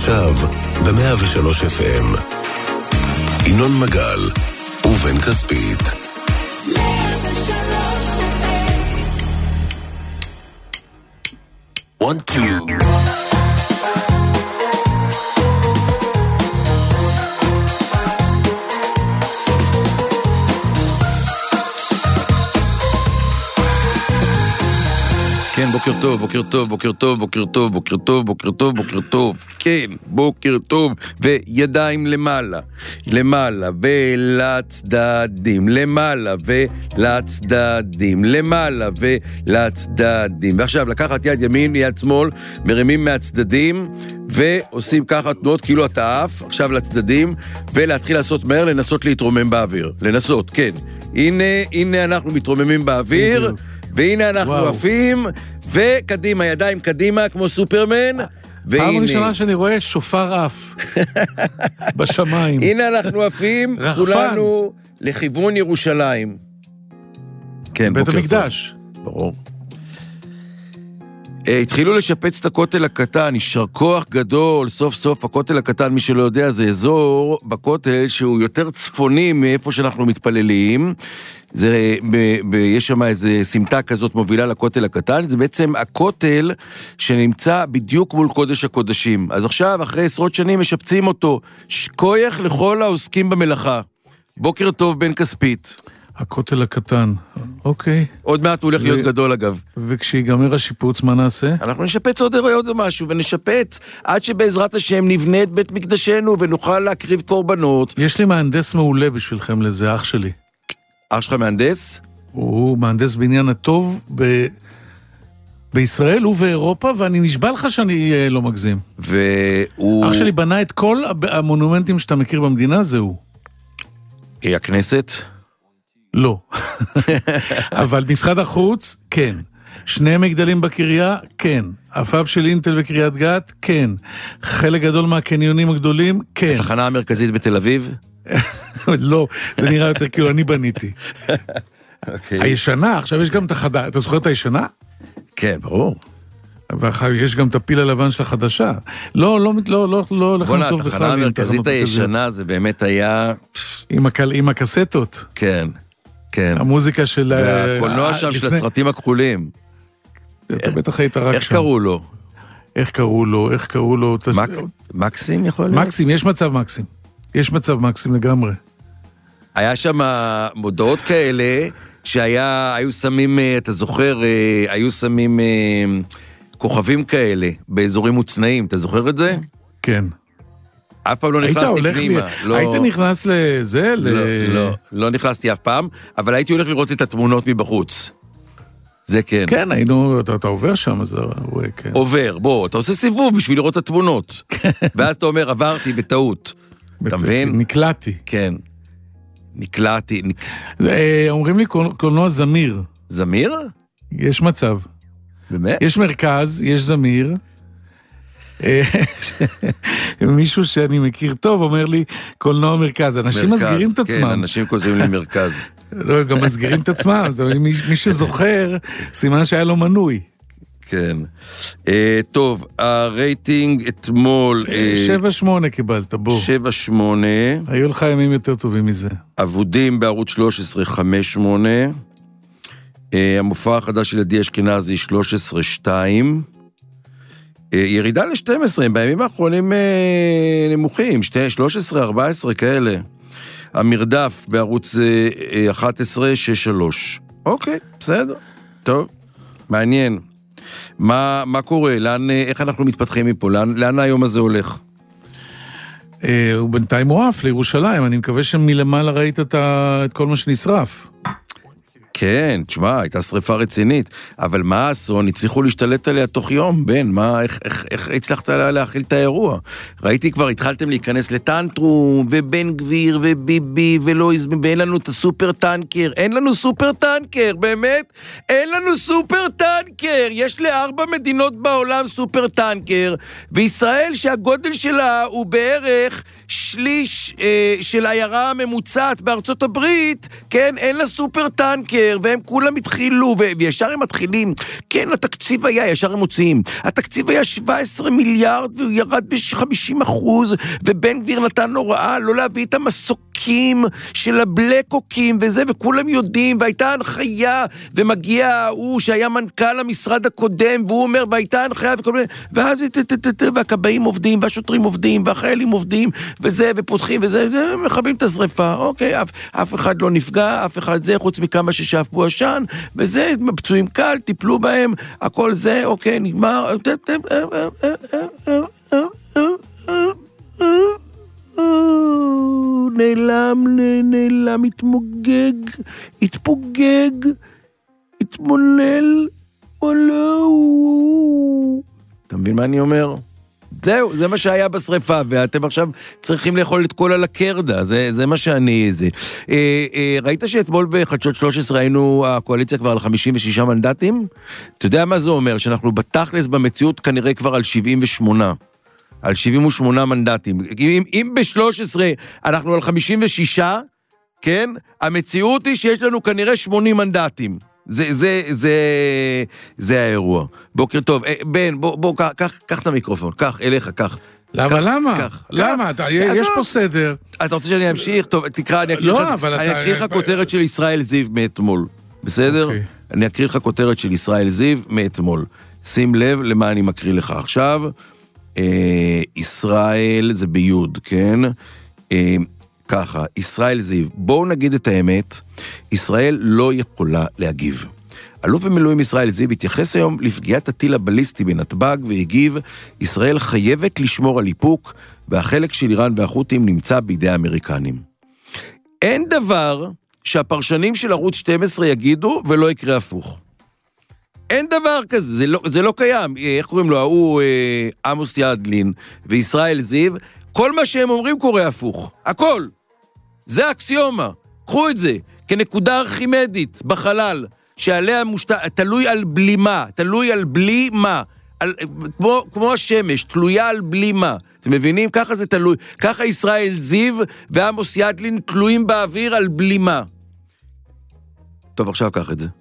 עכשיו ב-103 FM. ינון מגל ובן כספית. 103 FM. 1, 2. כן, בוקר טוב, בוקר טוב, בוקר טוב, בוקר טוב, בוקר טוב, בוקר טוב, בוקר טוב, כן, בוקר טוב, וידיים למעלה, למעלה, ולצדדים, למעלה, ולצדדים, למעלה, ולצדדים. ועכשיו, לקחת יד ימין, יד שמאל, מרימים מהצדדים, ועושים ככה תנועות כאילו אתה עף, עכשיו לצדדים, ולהתחיל לעשות מהר, לנסות להתרומם באוויר. לנסות, כן. הנה אנחנו מתרוממים באוויר, והנה אנחנו עפים, וקדימה, ידיים קדימה, כמו סופרמן, פעם ראשונה שאני רואה שופר עף בשמיים. הנה אנחנו עפים, כולנו לכיוון ירושלים. כן, בית המקדש. ברור. התחילו לשפץ את הכותל הקטן, יישר כוח גדול, סוף סוף הכותל הקטן, מי שלא יודע, זה אזור בכותל שהוא יותר צפוני מאיפה שאנחנו מתפללים, יש שם איזה סמטה כזאת מובילה לכותל הקטן, זה בעצם הכותל שנמצא בדיוק מול קודש הקודשים, אז עכשיו אחרי עשרות שנים משפצים אותו, שכוייך לכל העוסקים במלאכה. בוקר טוב בן כספית. הכותל הקטן, אוקיי. עוד מעט הוא הולך להיות גדול אגב. וכשיגמר השיפוץ, מה נעשה? אנחנו נשפץ עוד משהו, ונשפץ עד שבעזרת השם נבנה את בית מקדשנו, ונוכל להקריב קורבנות. יש לי מהנדס מעולה בשבילכם לזה, אח שלי. אח שלך מהנדס? הוא מהנדס בעניין הטוב בישראל ובאירופה, ואני נשבע לך שאני לא מגזים. אח שלי בנה את כל המונומנטים שאתה מכיר במדינה, זהו. הכנסת? לא. אבל משרד החוץ, כן. שני מגדלים בקריה, כן. הפאב של אינטל בקריית גת, כן. חלק גדול מהקניונים הגדולים, כן. התחנה המרכזית בתל אביב? לא, זה נראה יותר כאילו אני בניתי. הישנה, עכשיו יש גם את החדשה. אתה זוכר את הישנה? כן, ברור. ויש גם את הפיל הלבן של החדשה. לא, לכם טוב בכלל. התחנה המרכזית הישנה זה באמת היה... עם הקסטות. כן. כן. המוזיקה של... והקולנוע שם של הסרטים הכחולים. אתה בטח היית רק שם. איך קראו לו? מקסים יכול להיות? מקסים, יש מצב מקסים לגמרי. היה שם מודעות כאלה, שהיו שמים, אתה זוכר, היו שמים כוכבים כאלה, באזורים מוצנעים, אתה זוכר את זה? כן. אף פעם לא נכנסתי פנימה. היית נכנס לזה? לא נכנסתי אף פעם, אבל הייתי הולך לראות את התמונות מבחוץ. זה כן. כן, אתה עובר שם, אז רואה, כן. עובר, בוא, אתה עושה סיבוב בשביל לראות את התמונות. ואז אתה אומר, עברתי בטעות. אתה מבין? נקלעתי. כן. נקלעתי. אומרים לי קולנוע זמיר. זמיר? יש מצב. באמת? יש מרכז, יש זמיר. מישהו שאני מכיר טוב אומר לי קולנוע מרכז. אנשים מסגירים את עצמם. כן, אנשים כותבים לי מרכז. לא, גם מסגירים את עצמם. מי שזוכר, סימן שהיה לו מנוי. כן. טוב, הרייטינג אתמול... 7-8 קיבלת, בוא. 7-8. היו לך ימים יותר טובים מזה. עבודים בערוץ 13, 5-8. המופע החדש של עדי אשכנזי, 13-2. ירידה ל-12, בימים האחרונים נמוכים, 13-14 כאלה. המרדף בערוץ 11, 6-3. אוקיי, בסדר. טוב, מעניין. מה קורה? איך אנחנו מתפתחים מפה? לאן היום הזה הולך? הוא בינתיים מואף לירושלים, אני מקווה שמלמעלה ראית את כל מה שנשרף. כן, תשמע, הייתה שריפה רצינית, אבל מה האסון? הצליחו להשתלט עליה תוך יום, בן, איך הצלחת להכיל את האירוע? ראיתי כבר, התחלתם להיכנס לטנטרום, ובן גביר, וביבי, ולואיזם, ואין לנו את הסופר טנקר, אין לנו סופר טנקר, באמת? אין לנו סופר טנקר, יש ל4 מדינות בעולם סופר טנקר, וישראל שהגודל שלה הוא בערך שליש של עיירה הממוצעת בארצות הברית, כן, אין לה סופר טנקר, לדבר, והם כולם התחילו, וישר הם מתחילים, כן, התקציב היה, ישר הם מוציאים, התקציב היה 17 מיליארד, והוא ירד ב-50%, ובן גביר נתן הוראה לא להביא את המסוקים של הבלקוקים וזה, וכולם יודעים, והייתה הנחיה, ומגיע הוא שהיה מנכ"ל המשרד הקודם, והוא אומר, והייתה הנחיה, ואז והכבאים עובדים, והשוטרים עובדים, והחיילים עובדים, וזה, ופותחים, וזה, מכבים את השריפה, אוקיי, אף אחד לא נפגע, אף אחד זה, חוץ מכמה ששאפו עשן, וזה, פצועים קל, טיפלו בהם, הכל זה, אוקיי, נגמר, נעלם, התפוגג, התמולל, אתה מבין מה אני אומר? זהו, זה מה שהיה בשריפה, ואתם עכשיו צריכים לאכול את כל על הקרדה, זה מה שאני, זה. ראית שאתמול בחדשות 13 היינו הקואליציה כבר על 56 מנדטים? אתה יודע מה זה אומר? שאנחנו בתכלס במציאות כנראה כבר על 78. על 78 מנדטים. אם ב-13 אנחנו על 56, כן? המציאות היא שיש לנו כנראה 80 מנדטים. זה האירוע. בוקר טוב. בן, בוא, קח את המיקרופון. קח, אליך, קח. למה? למה? יש פה סדר. אתה רוצה שאני אמשיך? טוב, תקרא, אני אקריא לך כותרת של ישראל זיו מאתמול. בסדר? אני אקריא לך כותרת של ישראל זיו מאתמול. שים לב למה אני מקריא לך עכשיו. ישראל זה ביוד, כן? ככה, ישראל זיו, בואו נגיד את האמת, ישראל לא יכולה להגיב. אלוף במילואים ישראל זיו התייחס היום לפגיעת הטיל הבליסטי בנתב"ג והגיב, ישראל חייבת לשמור על איפוק, והחלק של איראן והחות'ים נמצא בידי האמריקנים. אין דבר שהפרשנים של ערוץ 12 יגידו ולא יקרה הפוך. אין דבר כזה, זה לא קיים. איך קוראים לו? הוא עמוס ידלין וישראל זיו, כל מה שהם אומרים קורה הפוך. הכל. זה אקסיומה. קחו את זה כנקודה ארכימדית בחלל, שעליה תלוי על בלימה, תלוי על בלי מה. כמו השמש, תלויה על בלי מה. אתם מבינים? ככה זה תלוי. ככה ישראל זיו ועמוס ידלין תלויים באוויר על בלי מה. טוב, עכשיו קח את זה.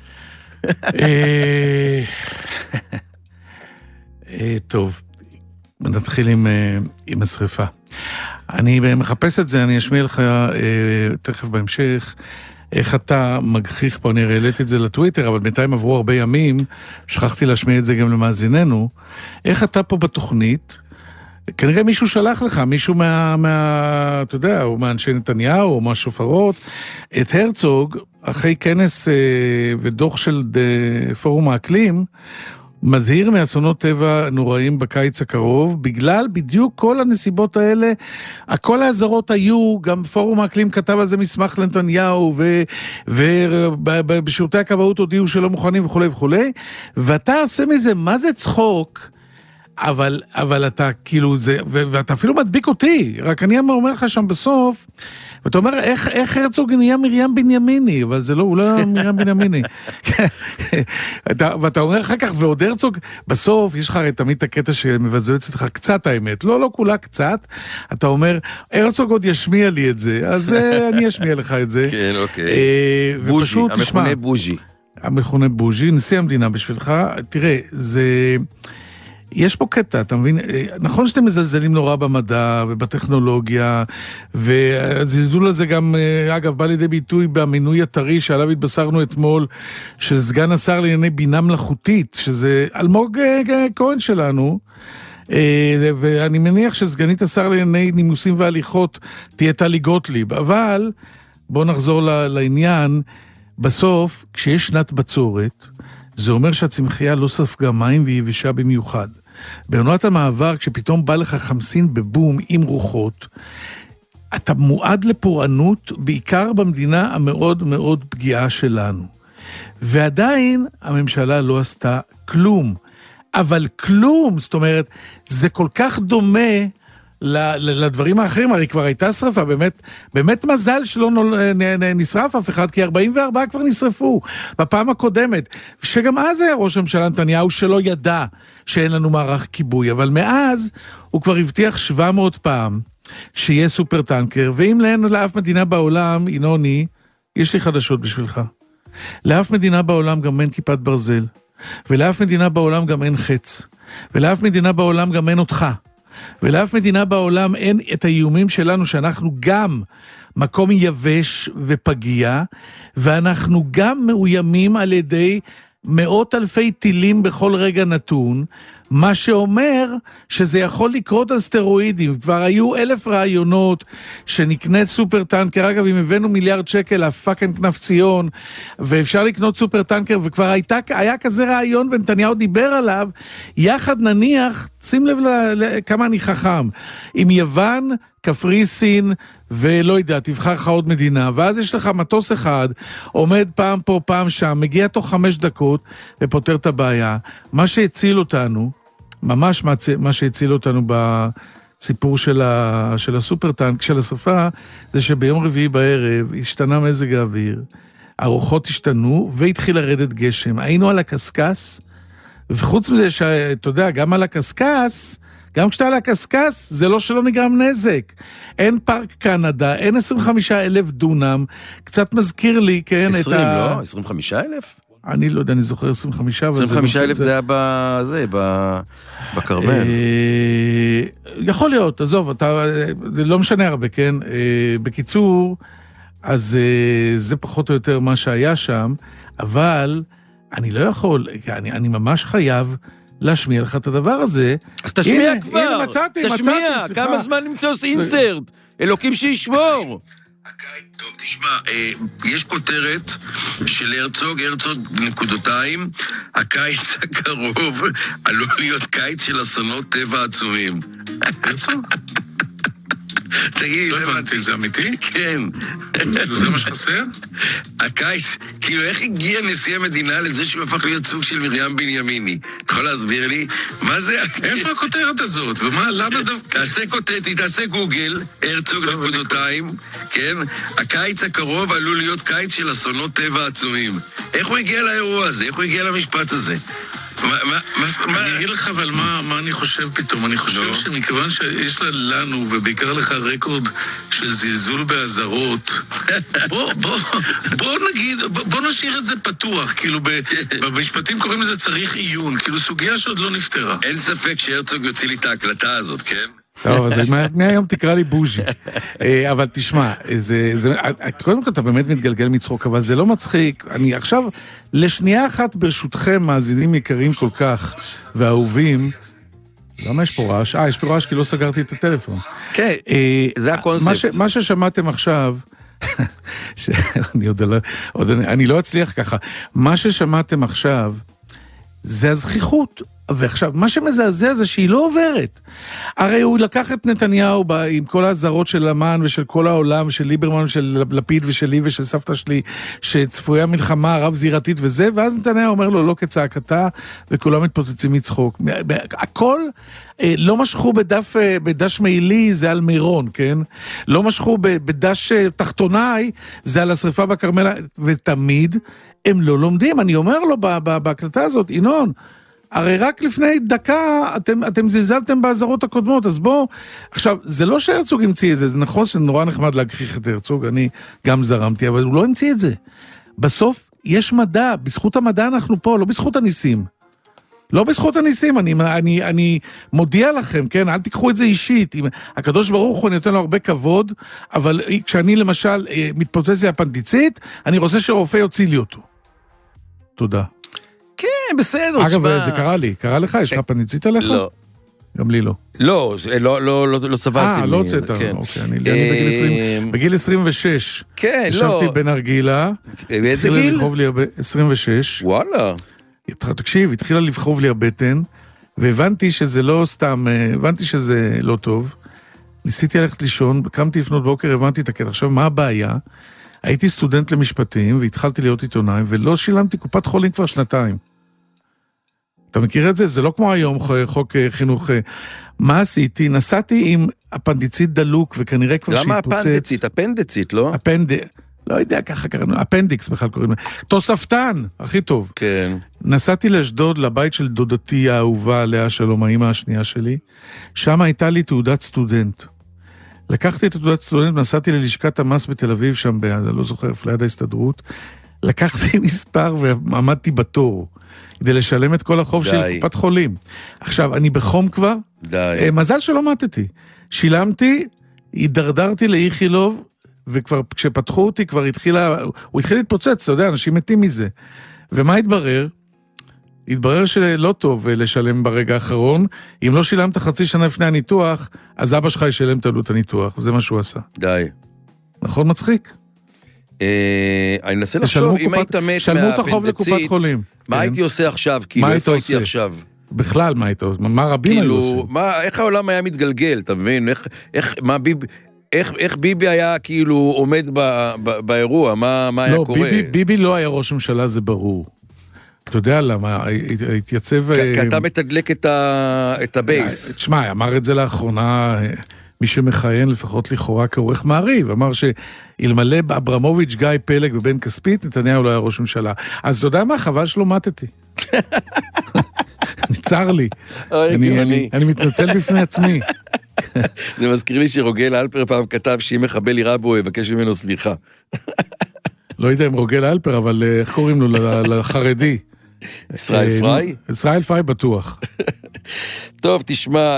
טוב, נתחיל עם השריפה. אני מחפש את זה, אני אשמיע לך תכף בהמשך, איך אתה מגחיך פה, אני העליתי את זה לטוויטר, אבל בינתיים עברו הרבה ימים, שכחתי להשמיע את זה גם למאזיננו, איך אתה פה בתוכנית, כנראה מישהו שלח לך, מישהו אתה יודע, או מאנשי נתניהו, או מהשופרות, את הרצוג, אחרי כנס ודוח של פורום האקלים, מזהיר מאסונות טבע נוראים בקיץ הקרוב, בגלל בדיוק כל הנסיבות האלה, כל האזהרות היו, גם פורום האקלים כתב על זה מסמך לנתניהו, ובשירותי הכבאות הודיעו שלא מוכנים וכו' וכו', ואתה עושה מזה, מה זה צחוק? אבל אתה כאילו, ואתה אפילו מדביק אותי, רק אני אומר לך שם בסוף, ואתה אומר, איך הרצוג נהיה מרים בנימיני, אבל זה לא, הוא לא מרים בנימיני. ואתה אומר אחר כך, ועוד הרצוג, בסוף יש לך תמיד את הקטע שמבזבז אצלך קצת האמת, לא כולה קצת, אתה אומר, הרצוג עוד ישמיע לי את זה, אז אני אשמיע לך את זה. כן, אוקיי. בוז'י, המכונה בוז'י. המכונה בוז'י, נשיא המדינה בשבילך, תראה, יש פה קטע, אתה מבין? נכון שאתם מזלזלים נורא במדע ובטכנולוגיה, והזלזול הזה גם, אגב, בא לידי ביטוי במינוי הטרי שעליו התבשרנו אתמול, של סגן השר לענייני בינה מלאכותית, שזה אלמוג כהן שלנו, ואני מניח שסגנית השר לענייני נימוסים והליכות תהיה טלי גוטליב, אבל בואו נחזור לעניין, בסוף, כשיש שנת בצורת, זה אומר שהצמחייה לא ספגה מים והיא יבשה במיוחד. בעונת המעבר, כשפתאום בא לך חמסין בבום עם רוחות, אתה מועד לפורענות, בעיקר במדינה המאוד מאוד פגיעה שלנו. ועדיין הממשלה לא עשתה כלום. אבל כלום, זאת אומרת, זה כל כך דומה לדברים האחרים, הרי כבר הייתה שרפה, באמת מזל שלא נשרף אף אחד, כי 44 כבר נשרפו בפעם הקודמת, שגם אז היה ראש הממשלה נתניהו שלא ידע שאין לנו מערך כיבוי, אבל מאז הוא כבר הבטיח 700 פעם שיהיה סופר טנקר, ואם לאף מדינה בעולם, אינוני, יש לי חדשות בשבילך. לאף מדינה בעולם גם אין כיפת ברזל, ולאף מדינה בעולם גם אין חץ, ולאף מדינה בעולם גם אין אותך, ולאף מדינה בעולם אין את האיומים שלנו, שאנחנו גם מקום יבש ופגיע, ואנחנו גם מאוימים על ידי מאות אלפי טילים בכל רגע נתון, מה שאומר שזה יכול לקרות על סטרואידים. כבר היו 1,000 רעיונות שנקנית סופר טנקר, אגב אם הבאנו מיליארד שקל לפאקינג כנף ציון, ואפשר לקנות סופר טנקר, וכבר היה כזה רעיון ונתניהו דיבר עליו, יחד נניח, שים לב כמה אני חכם, עם יוון, קפריסין, ולא יודע, תבחר לך עוד מדינה, ואז יש לך מטוס אחד, עומד פעם פה, פעם שם, מגיע תוך 5 דקות, ופותר את הבעיה. מה שהציל אותנו, ממש מה שהציל אותנו בסיפור של הסופרטנק, של השפה, זה שביום רביעי בערב, השתנה מזג האוויר, הרוחות השתנו, והתחיל לרדת גשם. היינו על הקסקס, וחוץ מזה שאתה יודע, גם על הקסקס, גם כשאתה על הקסקס, זה לא שלא נגרם נזק. אין פארק קנדה, אין 25,000 דונם, קצת מזכיר לי, כן, 20, לא? 25,000? אני לא יודע, אני זוכר 25. 25,000 זה היה בקרמל. יכול להיות, עזוב, זה לא משנה הרבה, כן? בקיצור, אז זה פחות או יותר מה שהיה שם, אבל אני לא יכול, אני ממש חייב להשמיע לך את הדבר הזה. אז תשמיע כבר. הנה, מצאתי, תשמיע, כמה זמן נמצא אינסרט? אלוקים שישמור. טוב, תשמע, יש כותרת של הרצוג נקודותיים, הקיץ הקרוב עלול להיות קיץ של אסונות טבע עצומים. הרצוג? תגיד, לא הבנתי, זה אמיתי? כן. זה מה שחסר? הקיץ, כאילו איך הגיע נשיא המדינה לזה שהוא הפך להיות סוג של מרים בנימיני? אתה יכול להסביר לי? מה זה? איפה הכותרת הזאת? ומה, למה דווקא? תעשה גוגל, הרצוג נקודותיים, כן? הקיץ הקרוב עלול להיות קיץ של אסונות טבע עצומים. איך הוא הגיע לאירוע הזה? איך הוא הגיע למשפט הזה? אני אגיד לך אבל מה אני חושב פתאום. אני חושב שמכיוון שיש לנו ובעיקר לך רקורד של זלזול בהזרות, בוא נשאיר את זה פתוח. כאילו במשפטים קוראים לזה צריך עיון, כאילו סוגיה שעוד לא נפתרה. אין ספק שהרצוג יוציא לי את ההקלטה הזאת, כן? טוב, אז מהיום תקרא לי בוז'י. אבל תשמע, קודם כל אתה באמת מתגלגל מצחוק, אבל זה לא מצחיק. אני עכשיו, לשנייה אחת ברשותכם, מאזינים יקרים כל כך, ואהובים, למה יש פה רעש? יש פה רעש כי לא סגרתי את הטלפון. כן, זה הקונספט. מה ששמעתם עכשיו, אני לא אצליח ככה, מה ששמעתם עכשיו, זה הזכיחות. ועכשיו, מה שמזעזע זה שהיא לא עוברת. הרי הוא לקח את נתניהו עם כל ההזרות של אמן ושל כל העולם, של ליברמן, של לפיד ושלי ושל סבתא שלי, שצפויה מלחמה רב זירתית וזה, ואז נתניהו אומר לו, לא כצעקתה, וכולם מתפוצצים מצחוק. הכל לא משכו בדש מעילי, זה על מירון, כן? לא משכו בדש תחתוני, זה על השריפה בקרמל, ותמיד הם לא לומדים. אני אומר לו בהקלטה הזאת, ינון, הרי רק לפני דקה אתם זלזלתם בהזרות הקודמות, אז בוא, עכשיו, זה לא שהרצוג המציא את זה, זה נכון שנורא נחמד להגחיך את הרצוג, אני גם זרמתי, אבל הוא לא המציא את זה. בסוף יש מדע, בזכות המדע אנחנו פה, לא בזכות הניסים. לא בזכות הניסים, אני מודיע לכם, כן, אל תיקחו את זה אישית, הקדוש ברוך הוא נותן לו הרבה כבוד, אבל כשאני למשל מתפוצץ לי הפנדיצית, אני רוצה שרופא יוציא לי אותו. תודה. כן, בסדר. אגב, זה קרה לי. קרה לך? יש לך פניצית עליך? לא. גם לי לא. לא סברתי. לא הוצאת. אוקיי, אני בגיל 26. כן, לא. ישבתי בנרגילה. באיזה גיל? 26. וואלה. תקשיב, התחילה לבחוב לי הבטן, והבנתי שזה לא סתם, הבנתי שזה לא טוב. ניסיתי ללכת לישון, קמתי לפנות בוקר, הבנתי את הקטע. עכשיו, מה הבעיה? הייתי סטודנט למשפטים, והתחלתי להיות עיתונאי, ולא שילמתי קופת חולים כבר 2 אתה מכיר את זה? זה לא כמו היום חוק חינוך. מה עשיתי? נסעתי עם אפנדיצית דלוק, וכנראה כבר שהתפוצץ. למה אפנדיצית? אפנדיצית, לא? לא יודע, ככה קראנו, אפנדיקס בכלל קוראים. תוספתן, הכי טוב. כן. נסעתי לאשדוד, לבית של דודתי האהובה, לאה שלום, האמא השנייה שלי. שם הייתה לי תעודת סטודנט. לקחתי את תעודת סטודנט, נסעתי ללשכת המס בתל אביב, שם, אני לא זוכר, ליד ההסתדרות. לקחתי מספר ועמדתי בתור, כדי לשלם את כל החוב של קופת חולים. עכשיו, אני בחום כבר, מזל שלא מתתי. שילמתי, הידרדרתי לאיכילוב, וכבר כשפתחו אותי, כבר הוא התחיל להתפוצץ, אתה יודע, אנשים מתים מזה. ומה התברר? התברר שלא טוב לשלם ברגע האחרון, אם לא שילמת חצי שנה לפני הניתוח, אז אבא שלך ישלם את עלות הניתוח, וזה מה שהוא עשה. די. נכון, מצחיק? אני מנסה לחשוב, אם היית מת מהאפנדצית, מה הייתי עושה עכשיו? כאילו, איפה הייתי עכשיו? בכלל, מה היית עושה? מה רבים היו עושים? איך העולם היה מתגלגל, אתה מבין? איך ביבי היה כאילו עומד באירוע? מה היה קורה? לא, ביבי לא היה ראש ממשלה, זה ברור. אתה יודע למה, התייצב... כי אתה מתדלק את הבייס. תשמע, אמר את זה לאחרונה, מי שמכהן לפחות לכאורה כעורך מעריב, אמר שאלמלא אברמוביץ' גיא פלג ובן כספית, נתניהו לא היה ראש ממשלה. אז אתה יודע מה, חבל שלא מתתי. נצר לי. אני מתנצל בפני עצמי. זה מזכיר לי שרוגל אלפר פעם כתב שאם מחבל יראה בו, יבקש ממנו סליחה. לא יודע אם רוגל אלפר, אבל איך קוראים לו לחרדי? ישראל פריי? ישראל פריי בטוח. טוב, תשמע,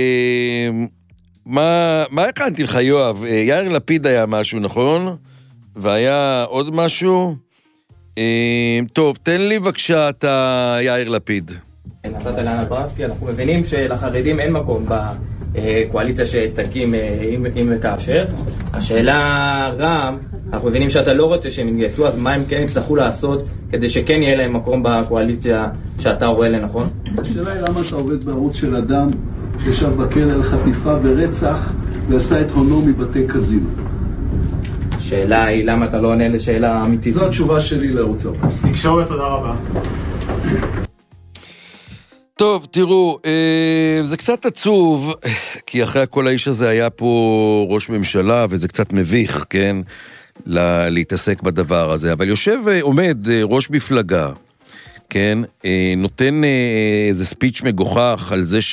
מה הכנתי לך, יואב? יאיר לפיד היה משהו, נכון? והיה עוד משהו? טוב, תן לי בבקשה את יאיר לפיד. נתת לאנה ברסקי, אנחנו מבינים שלחרדים אין מקום בקואליציה שתקים אם וכאשר. השאלה רם, אנחנו מבינים שאתה לא רוצה שהם יתגייסו, אז מה הם כן יצטרכו לעשות כדי שכן יהיה להם מקום בקואליציה שאתה רואה לנכון? השאלה היא למה אתה עובד בערוץ של אדם שישב בכלא על חטיפה ורצח ועשה את הונו מבתי קזינו. השאלה היא למה אתה לא עונה לשאלה אמיתית. זו התשובה שלי לערוץ הפרס. תקשורת, תודה רבה. טוב, תראו, זה קצת עצוב, כי אחרי הכל האיש הזה היה פה ראש ממשלה, וזה קצת מביך, כן, להתעסק בדבר הזה. אבל עומד ראש מפלגה, כן, נותן איזה ספיץ' מגוחך על זה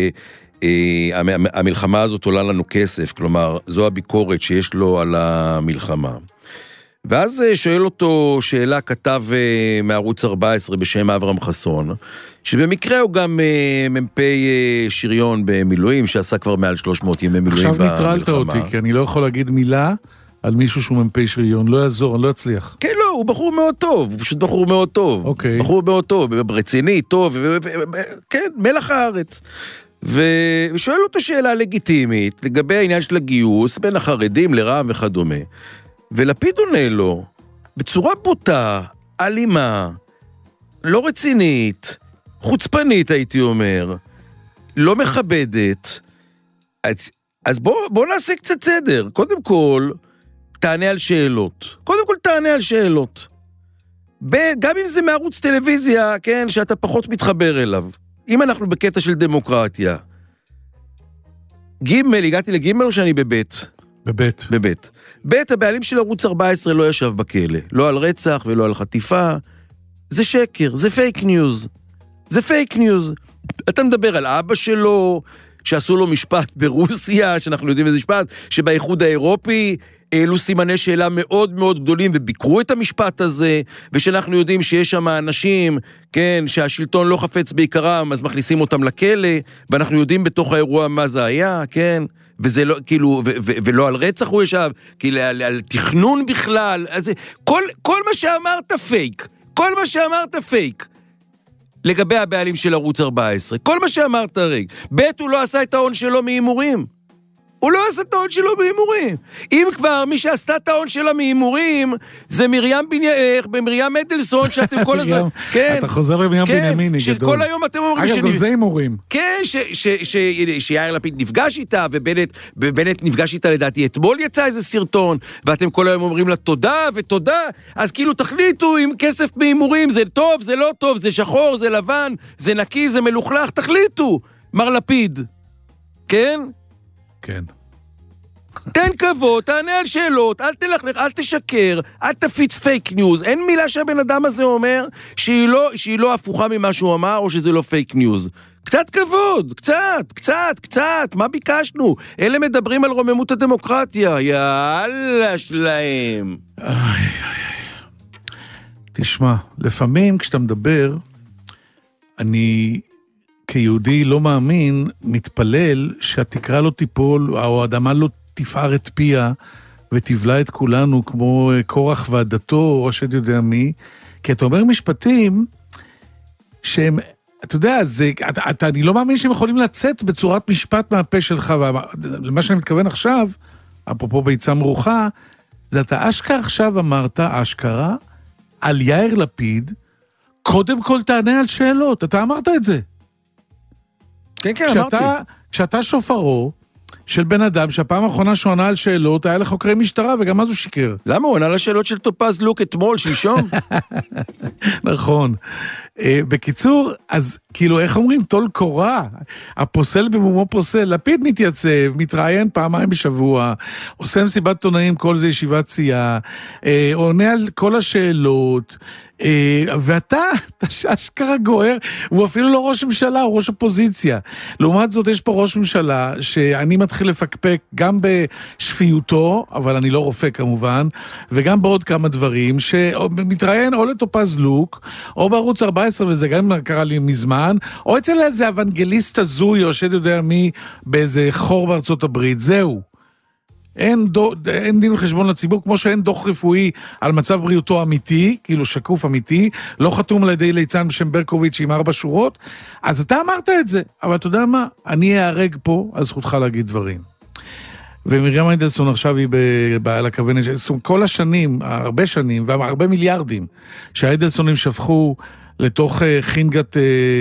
שהמלחמה הזאת עולה לנו כסף, כלומר, זו הביקורת שיש לו על המלחמה. ואז שואל אותו שאלה כתב מערוץ 14 בשם אברהם חסון, שבמקרה הוא גם מ"פ שריון במילואים, שעשה כבר מעל 300 ימי מילואים במלחמה. עכשיו נטרלת אותי, כי אני לא יכול להגיד מילה על מישהו שהוא מ"פ שריון, לא יעזור, אני לא אצליח. כן, לא, הוא בחור מאוד טוב, הוא פשוט בחור מאוד טוב. אוקיי. בחור מאוד טוב, רציני, טוב, כן, מלח הארץ. ושואל אותו שאלה לגיטימית, לגבי העניין של הגיוס, בין החרדים לרע"מ וכדומה. ולפיד עונה לו, בצורה בוטה, אלימה, לא רצינית, חוצפנית הייתי אומר, לא מכבדת. אז בוא נעשה קצת סדר. קודם כל, תענה על שאלות. גם אם זה מערוץ טלוויזיה, כן, שאתה פחות מתחבר אליו. אם אנחנו בקטע של דמוקרטיה. הגעתי לג' או שאני בבית? בבית. בית, הבעלים של ערוץ 14 לא ישב בכלא. לא על רצח ולא על חטיפה. זה שקר, זה פייק ניוז. אתה מדבר על אבא שלו, שעשו לו משפט ברוסיה, שאנחנו יודעים איזה משפט, שבאיחוד האירופי העלו סימני שאלה מאוד מאוד גדולים, וביקרו את המשפט הזה, ושאנחנו יודעים שיש שם אנשים, כן, שהשלטון לא חפץ בעיקרם, אז מכניסים אותם לכלא, ואנחנו יודעים בתוך האירוע מה זה היה, כן, וזה לא, כאילו, ולא על רצח הוא ישב, כאילו, על תכנון בכלל, אז כל מה שאמרת פייק, לגבי הבעלים של ערוץ 14, כל מה שאמרת רגע, בית הוא לא עשה את ההון שלו מאימורים, אם כבר מי שעשתה את ההון שלה מאימורים, זה מרים אדלסון, שאתם כל הזמן, כן, אתה חוזר למרים בנימיני, גדול. שכל היום אתם אומרים, אגב, זה אימורים. כן, שיאיר לפיד נפגש איתה, ובנט נפגש איתה לדעתי, אתמול יצא איזה סרטון, ואתם כל היום אומרים לה תודה ותודה, אז כאילו תחליטו אם כסף מאימורים, זה טוב, זה לא טוב, זה שחור, זה לבן, זה נקי, זה מלוכלך, תחליטו, מר לפיד. כן? כן. תן כבוד, תענה על שאלות, אל תלכלך, אל תשקר, אל תפיץ פייק ניוז. אין מילה שהבן אדם הזה אומר שהיא לא הפוכה ממה שהוא אמר, או שזה לא פייק ניוז. קצת כבוד, קצת, מה ביקשנו? אלה מדברים על רוממות הדמוקרטיה, יאללה שלהם. תשמע, לפעמים כשאתה מדבר, אני כיהודי לא מאמין, מתפלל שהתקרה לא תיפול, או האדמה לא תפער את פיה, ותבלה את כולנו כמו קורח ועדתו, או שאת יודע מי, כי אתה אומר משפטים שהם, אתה יודע, אני לא מאמין שהם יכולים לצאת בצורת משפט מהפה שלך, ולמה שאני מתכוון עכשיו, אפרופו ביצה מרוחה, זה אתה אשכרה עכשיו אמרת, אשכרה, על יאיר לפיד, קודם כל תענה על שאלות, אתה אמרת את זה. כן, אמרתי. כשאתה שופרו של בן אדם, שהפעם האחרונה שהוא ענה על שאלות, היה לחוקרי משטרה, וגם אז הוא שיקר. למה? הוא ענה לשאלות של טופז לוק אתמול, שלשום? נכון. בקיצור, אז כאילו, איך אומרים? תול קורה. הפוסל במומו פוסל. לפיד מתייצב, מתראיין פעמיים בשבוע, עושה מסיבת עיתונאים כל זה ישיבת סיעה, עונה על כל השאלות, ואתה אשכרה גוער, הוא אפילו לא ראש ממשלה, הוא ראש אופוזיציה. לעומת זאת, יש פה ראש ממשלה, שאני מתחיל לפקפק גם בשפיותו, אבל אני לא רופא כמובן, וגם בעוד כמה דברים, שמתראיין או לטופז לוק, או בערוץ 14, וזה גם קרה לי מזמן, או אצל איזה אבנגליסט הזוי, או שאת יודע מי, באיזה חור בארצות הברית, זהו. אין דין וחשבון לציבור, כמו שאין דוח רפואי על מצב בריאותו אמיתי, כאילו שקוף אמיתי, לא חתום על ידי ליצן בשם ברקוביץ' עם 4 שורות, אז אתה אמרת את זה, אבל אתה יודע מה? אני אערג פה על זכותך להגיד דברים. ומרים איידלסון עכשיו היא על הכוונת, כל השנים, הרבה שנים, והרבה מיליארדים, שהאיידלסונים שפכו לתוך חינגת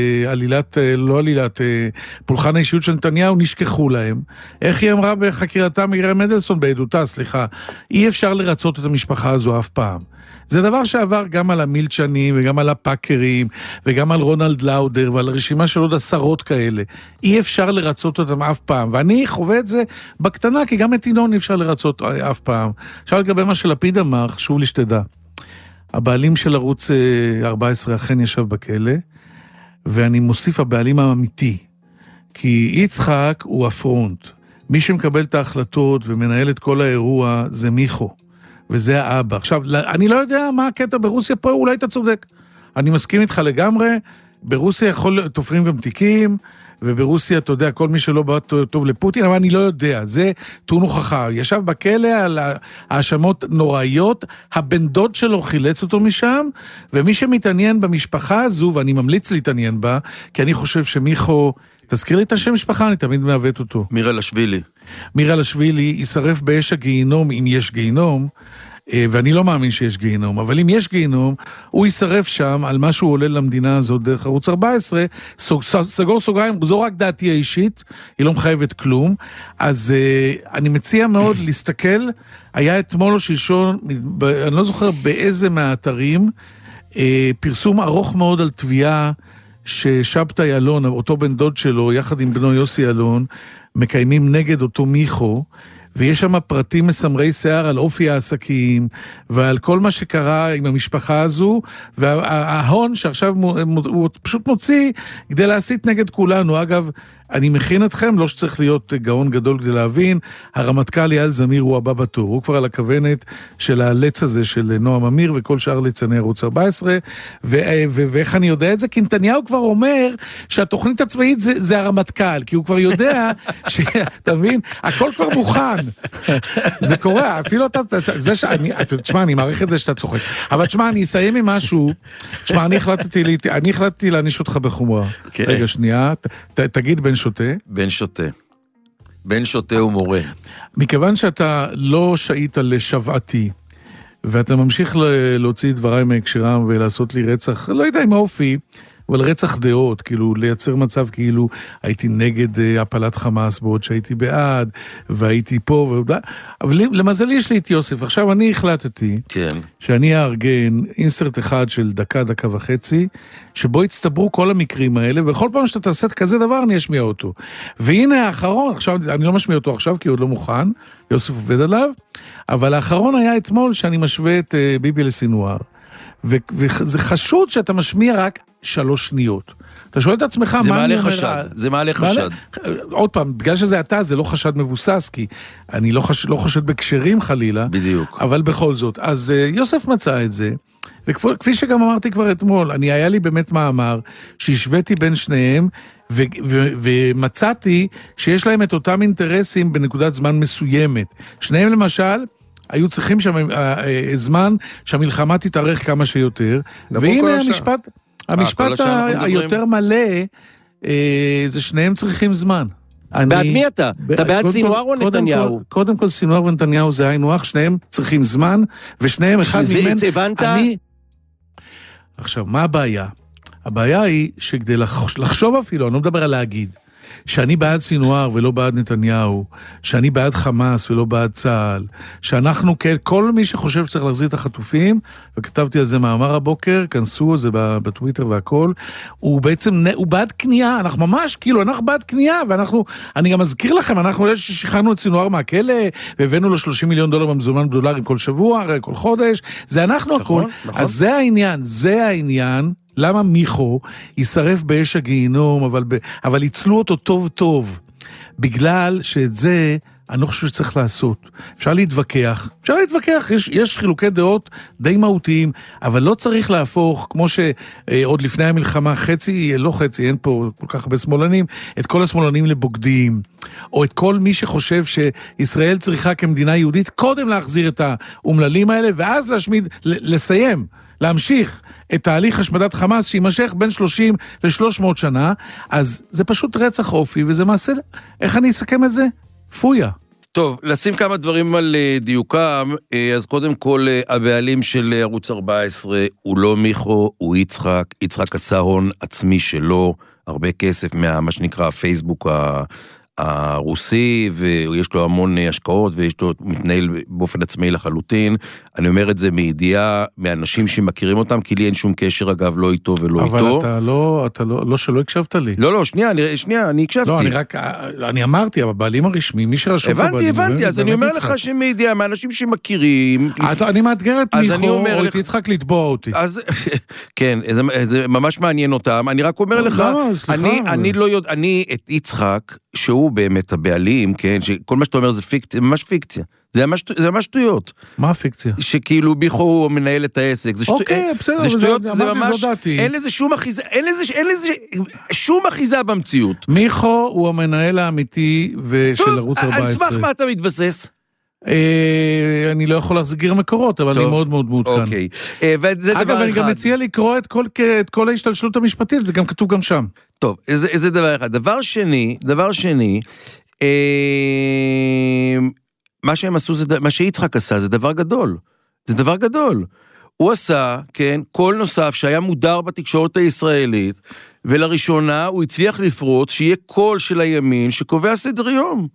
פולחן האישיות של נתניהו, נשכחו להם. איך היא אמרה בחקירתה מרים איידלסון, בעדותה, סליחה, אי אפשר לרצות את המשפחה הזו אף פעם. זה דבר שעבר גם על המילצ'נים, וגם על הפאקרים, וגם על רונלד לאודר, ועל רשימה של עוד 10 כאלה. אי אפשר לרצות אותם אף פעם, ואני חווה את זה בקטנה, כי גם את ינון אי אפשר לרצות אף פעם. עכשיו לגבי מה שלפיד אמר, חשוב לי שתדע. הבעלים של ערוץ 14 אכן ישב בכלא, ואני מוסיף הבעלים האמיתי, כי יצחק הוא הפרונט. מי שמקבל את ההחלטות ומנהל את כל האירוע זה מיכו, וזה האבא. עכשיו, אני לא יודע מה הקטע ברוסיה פה, אולי אתה צודק. אני מסכים איתך לגמרי, ברוסיה תופרים גם תיקים, וברוסיה, אתה יודע, כל מי שלא בא טוב לפוטין, אבל אני לא יודע, זה טעון הוכחה. ישב בכלא על האשמות נוראיות, הבן דוד שלו חילץ אותו משם, ומי שמתעניין במשפחה הזו, ואני ממליץ להתעניין בה, כי אני חושב שמיכו, תזכיר לי את השם משפחה, אני תמיד מעוות אותו. מירלשווילי. מירלשווילי יישרף באש הגיהינום, אם יש גיהינום, ואני לא מאמין שיש גיהינום, אבל אם יש גיהינום, הוא יישרף שם על מה שהוא עולה למדינה הזאת דרך ערוץ 14, סגור סוגריים, זו רק דעתי האישית, היא לא מחייבת כלום, אז אני מציע מאוד להסתכל, היה אתמול או שלשון, אני לא זוכר באיזה מהאתרים, פרסום ארוך מאוד על תביעה, ששבתאי אלון, אותו בן דוד שלו, יחד עם בנו יוסי אלון, מקיימים נגד אותו מיכו, ויש שם פרטים מסמרי שיער על אופי העסקים, ועל כל מה שקרה עם המשפחה הזו, וההון שעכשיו הוא פשוט מוציא כדי להסית נגד כולנו. אגב, אני מכין אתכם, לא שצריך להיות גאון גדול כדי להבין, הרמטכ"ל יעל זמיר הוא הבא בתור, הוא כבר על הכוונת של הלץ הזה של נועם אמיר וכל שאר ליצני ערוץ 14, ואיך אני יודע את זה? כי נתניהו כבר אומר שהתוכנית הצבאית זה הרמטכ"ל, כי הוא כבר יודע, אתה מבין? הכל כבר מוכן. זה קורה, אפילו תשמע, אני מעריך את זה שאתה צוחק. אבל תשמע, אני אסיים עם משהו, תשמע, אני החלטתי להניש אותך בחומרה. רגע, שנייה, תגיד בן שוטה. בן שוטה. בן שוטה הוא מורה. מכיוון שאתה לא שהית לשבעתי, ואתה ממשיך להוציא דבריי מהקשרם ולעשות לי רצח, לא יודע אם האופי, אבל רצח דעות, כאילו לייצר מצב כאילו הייתי נגד הפלת חמאס, בעוד שהייתי בעד, והייתי פה, אבל למזלי יש לי את יוסף. עכשיו אני החלטתי שאני אארגן אינסרט אחד של דקה וחצי, שבו יצטברו כל המקרים האלה, ובכל פעם שאתה תעשה כזה דבר אני אשמיע אותו. והנה האחרון, עכשיו אני לא משמיע אותו עכשיו כי הוא עוד לא מוכן, יוסף עובד עליו, אבל האחרון היה אתמול שאני משווה את ביבי לסינואר. וזה חשוד שאתה משמיע רק 3 שניות. אתה שואל את עצמך מה אני אומר... זה מעלה חשד. עוד פעם, בגלל שזה אתה, זה לא חשד מבוסס, כי אני לא חושד בקשרים חלילה. בדיוק. אבל בכל זאת. אז יוסף מצא את זה, וכפי שגם אמרתי כבר אתמול, היה לי באמת מאמר שהשוויתי בין שניהם, ומצאתי שיש להם את אותם אינטרסים בנקודת זמן מסוימת. שניהם למשל, היו צריכים זמן שהמלחמה תתארך כמה שיותר, והנה המשפט היותר מלא, זה שניהם צריכים זמן. בעד מי אתה? אתה בעד סינואר או נתניהו? קודם כל סינואר ונתניהו זה היינו אח, שניהם צריכים זמן, ושניהם אחד מהם... הבנת? עכשיו, מה הבעיה? הבעיה היא שכדי לחשוב אפילו, אני לא מדבר על להגיד, שאני בעד סינואר ולא בעד נתניהו, שאני בעד חמאס ולא בעד צה"ל, שאנחנו, כל מי שחושב שצריך להחזיר את החטופים, וכתבתי על זה מאמר הבוקר, כנסו, זה בטוויטר והכל, הוא בעצם, הוא בעד קנייה, אנחנו ממש, כאילו, אנחנו בעד קנייה, אני גם מזכיר לכם, אנחנו אלה ששחררנו את סינואר מהכלא, והבאנו לו $30 מיליון במזומן דולרים כל שבוע, כל חודש, זה אנחנו הכל, אז זה העניין, למה מיכו יישרף באש הגיהינום, אבל יצלו אותו טוב טוב? בגלל שאת זה אני לא חושב שצריך לעשות. אפשר להתווכח, יש חילוקי דעות די מהותיים, אבל לא צריך להפוך, כמו שעוד לפני המלחמה, לא חצי, אין פה כל כך הרבה שמאלנים, את כל השמאלנים לבוגדים, או את כל מי שחושב שישראל צריכה כמדינה יהודית, קודם להחזיר את האומללים האלה, ואז להמשיך את תהליך השמדת חמאס שימשך בין 30 ל-300 שנה, אז זה פשוט רצח אופי, וזה מעשה, איך אני אסכם את זה? פויה. טוב, לשים כמה דברים על דיוקם, אז קודם כל, הבעלים של ערוץ 14 הוא לא מיכו, הוא יצחק עשה הון עצמי שלו, הרבה כסף מה שנקרא הפייסבוק הרוסי, ויש לו המון השקעות, הוא מתנהל באופן עצמאי לחלוטין. אני אומר את זה מידיעה, מאנשים שמכירים אותם, כי לי אין שום קשר, אגב, לא איתו ולא איתו. אבל אתה לא שלא הקשבת לי. לא, שנייה, אני הקשבתי. לא, אני אמרתי, הבעלים הרשמי, מי שרשום בבעלים. הבנתי, אז אני אומר לך שמידיעה, מאנשים שמכירים. אני מאתגר את מיכו, או את יצחק לתבוע אותי. כן, זה ממש מעניין אותם. אני רק אומר לך, אני את יצחק, שהוא באמת הבעלים, כן, שכל מה שאתה אומר זה פיקציה, ממש פיקציה. זה ממש שטויות. מה הפיקציה? שכאילו ביכו הוא מנהל את העסק. אוקיי, בסדר, זה שטויות, זה ממש, אין לזה שום אחיזה במציאות. מיכו הוא המנהל האמיתי של ערוץ 14. על סמך מה אתה מתבסס? אני לא יכול להחזיר מקורות, אבל אני מאוד מאוד מעודכן. אוקיי. אגב, אני גם מציע לקרוא את כל ההשתלשלות המשפטית, זה גם כתוב גם שם. טוב, זה דבר אחד. דבר שני, מה שהם עשו, מה שיצחק עשה, זה דבר גדול. זה דבר גדול. הוא עשה, כן, קול נוסף שהיה מודר בתקשורת הישראלית, ולראשונה הוא הצליח לפרוץ שיהיה קול של הימין שקובע סדר יום,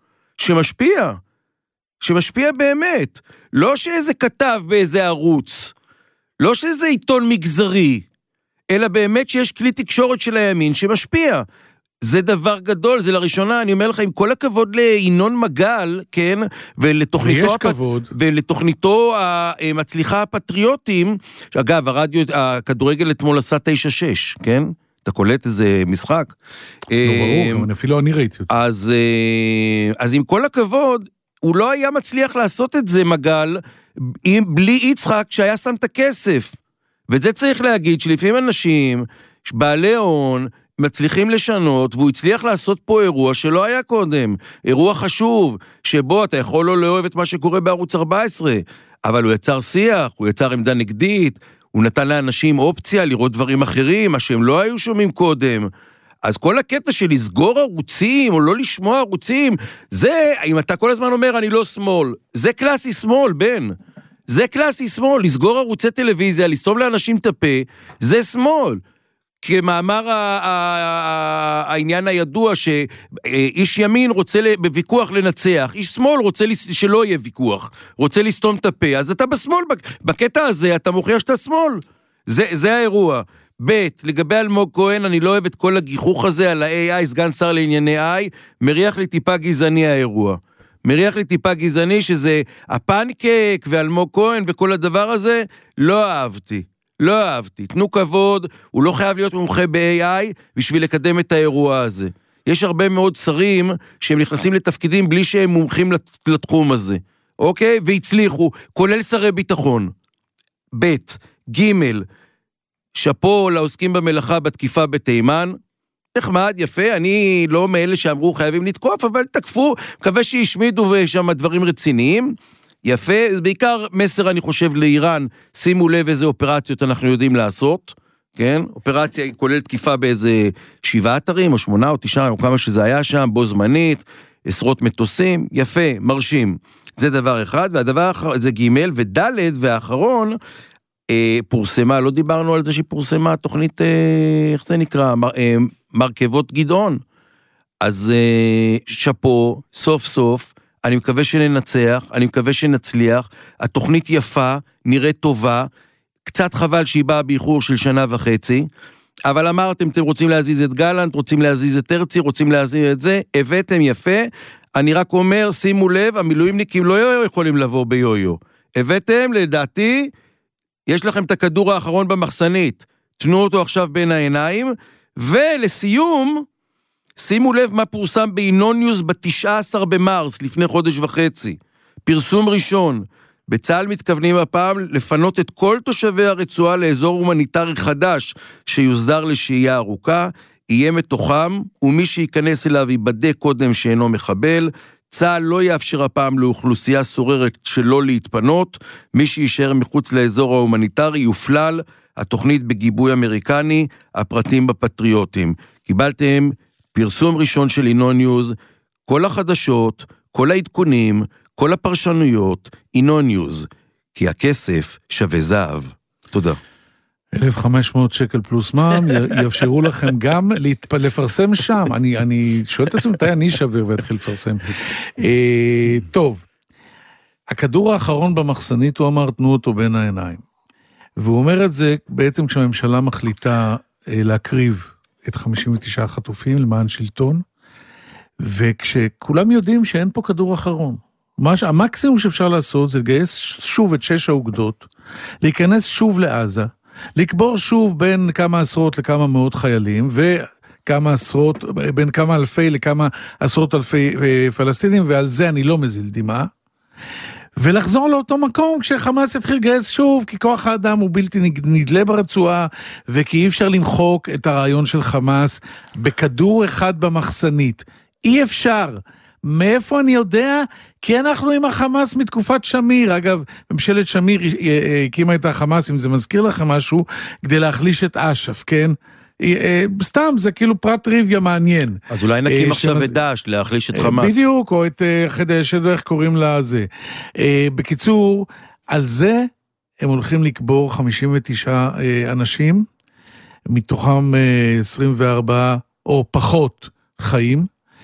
שמשפיע באמת. לא שאיזה כתב באיזה ערוץ, לא שאיזה עיתון מגזרי, אלא באמת שיש כלי תקשורת של הימין שמשפיע. זה דבר גדול, זה לראשונה, אני אומר לך, עם כל הכבוד לינון מגל, כן, ולתוכניתו המצליחה הפטריוטים, אגב, הכדורגל אתמול עשה 9-6, כן? אתה קולט איזה משחק. לא ברור, אפילו אני ראיתי אותו. אז עם כל הכבוד, הוא לא היה מצליח לעשות את זה, מגל, בלי יצחק שהיה שם את הכסף. ואת זה צריך להגיד, שלפעמים אנשים, בעלי הון, מצליחים לשנות, והוא הצליח לעשות פה אירוע שלא היה קודם. אירוע חשוב, שבו אתה יכול לא לאוהב את מה שקורה בערוץ 14, אבל הוא יצר שיח, הוא יצר עמדה נגדית, הוא נתן לאנשים אופציה לראות דברים אחרים, מה שהם לא היו שומעים קודם. אז כל הקטע של לסגור ערוצים, או לא לשמוע ערוצים, זה, אם אתה כל הזמן אומר, אני לא שמאל, זה קלאסי שמאל, בן. זה קלאסי שמאל, לסגור ערוצי טלוויזיה, לסתום לאנשים את הפה, זה שמאל. כמאמר העניין הידוע, שאיש ימין רוצה בוויכוח לנצח, איש שמאל רוצה שלא יהיה ויכוח, רוצה לסתום את הפה, אז אתה בשמאל, בקטע הזה אתה מוכיח שאתה שמאל. זה האירוע. לגבי אלמוג כהן, אני לא אוהב את כל הגיחוך הזה על ה-AI, סגן שר לענייני AI, מריח לי טיפה גזעני האירוע. מריח לי טיפה גזעני, שזה הפנקק ואלמוג כהן וכל הדבר הזה, לא אהבתי. תנו כבוד, הוא לא חייב להיות מומחה ב-AI בשביל לקדם את האירוע הזה. יש הרבה מאוד שרים שהם נכנסים לתפקידים בלי שהם מומחים לתחום הזה. אוקיי? והצליחו, כולל שרי ביטחון. ג' שפו לעוסקים במלאכה בתקיפה בתימן, נחמד, יפה, אני לא מאלה שאמרו חייבים לתקוף, אבל תקפו, מקווה שישמידו ושם דברים רציניים, יפה, בעיקר מסר אני חושב לאיראן, שימו לב איזה אופרציות אנחנו יודעים לעשות, כן? אופרציה היא כולל תקיפה באיזה 7 אתרים, או 8 או 9, או כמה שזה היה שם, בו זמנית, עשרות מטוסים, יפה, מרשים. זה דבר אחד, והדבר האחרון, זה ג' וד' והאחרון, פורסמה, לא דיברנו על זה שפורסמה תוכנית, איך זה נקרא? מרכבות גדעון. אז שפו, סוף סוף, אני מקווה שננצח, אני מקווה שנצליח, התוכנית יפה, נראית טובה, קצת חבל שהיא באה באיחור של 1.5 שנה, אבל אמרתם, אתם רוצים להזיז את גלנט, רוצים להזיז את הרצי, רוצים להזיז את זה, הבאתם יפה, אני רק אומר, שימו לב, המילואימניקים לא יכולים לבוא ביו-יו, הבאתם, לדעתי, יש לכם את הכדור האחרון במחסנית, תנו אותו עכשיו בין העיניים, ולסיום, שימו לב מה פורסם באינוניוס ב-19 במרס, לפני 1.5 חודש, פרסום ראשון, בצה"ל מתכוונים הפעם לפנות את כל תושבי הרצועה לאזור הומניטרי חדש שיוסדר לשהייה ארוכה, יהיה מתוכם, ומי שייכנס אליו ייבדק קודם שאינו מחבל, צה"ל לא יאפשר הפעם לאוכלוסייה סוררת שלא להתפנות, מי שישאר מחוץ לאזור ההומניטרי יופלל, התוכנית בגיבוי אמריקני, הפרטים בפטריוטים. קיבלתם פרסום ראשון של אינוניוז, כל החדשות, כל העדכונים, כל הפרשנויות, אינוניוז, כי הכסף שווה זהב. תודה. 1,500 שקל פלוס מע"מ, יאפשרו לכם גם לפרסם שם. אני שואל את עצמי, מתי אני שווה ואתחיל לפרסם. טוב, הכדור האחרון במחסנית, הוא אמר, תנו אותו בין העיניים. והוא אומר את זה בעצם כשהממשלה מחליטה להקריב את 59 החטופים למען שלטון, וכשכולם יודעים שאין פה כדור אחרון. המקסימום שאפשר לעשות זה לגייס שוב את 6 האוגדות, להיכנס שוב לעזה, לקבור שוב בין כמה עשרות לכמה מאות חיילים, וכמה עשרות, בין כמה אלפי לכמה עשרות אלפי פלסטינים, ועל זה אני לא מזיל דמעה, ולחזור לאותו מקום כשחמאס יתחיל לגייס שוב, כי כוח האדם הוא בלתי נדלה ברצועה, וכי אי אפשר למחוק את הרעיון של חמאס בכדור אחד במחסנית. אי אפשר. מאיפה אני יודע? כי אנחנו עם החמאס מתקופת שמיר. אגב, ממשלת שמיר הקימה את החמאס, אם זה מזכיר לכם משהו, כדי להחליש את אש"ף, כן? סתם, זה כאילו פרט טריוויה מעניין. אז אולי נקים עכשיו את דאעש להחליש את חמאס. בדיוק, או את איך קוראים לזה. בקיצור, על זה הם הולכים לקבור 59 אנשים, מתוכם 24 או פחות חיים,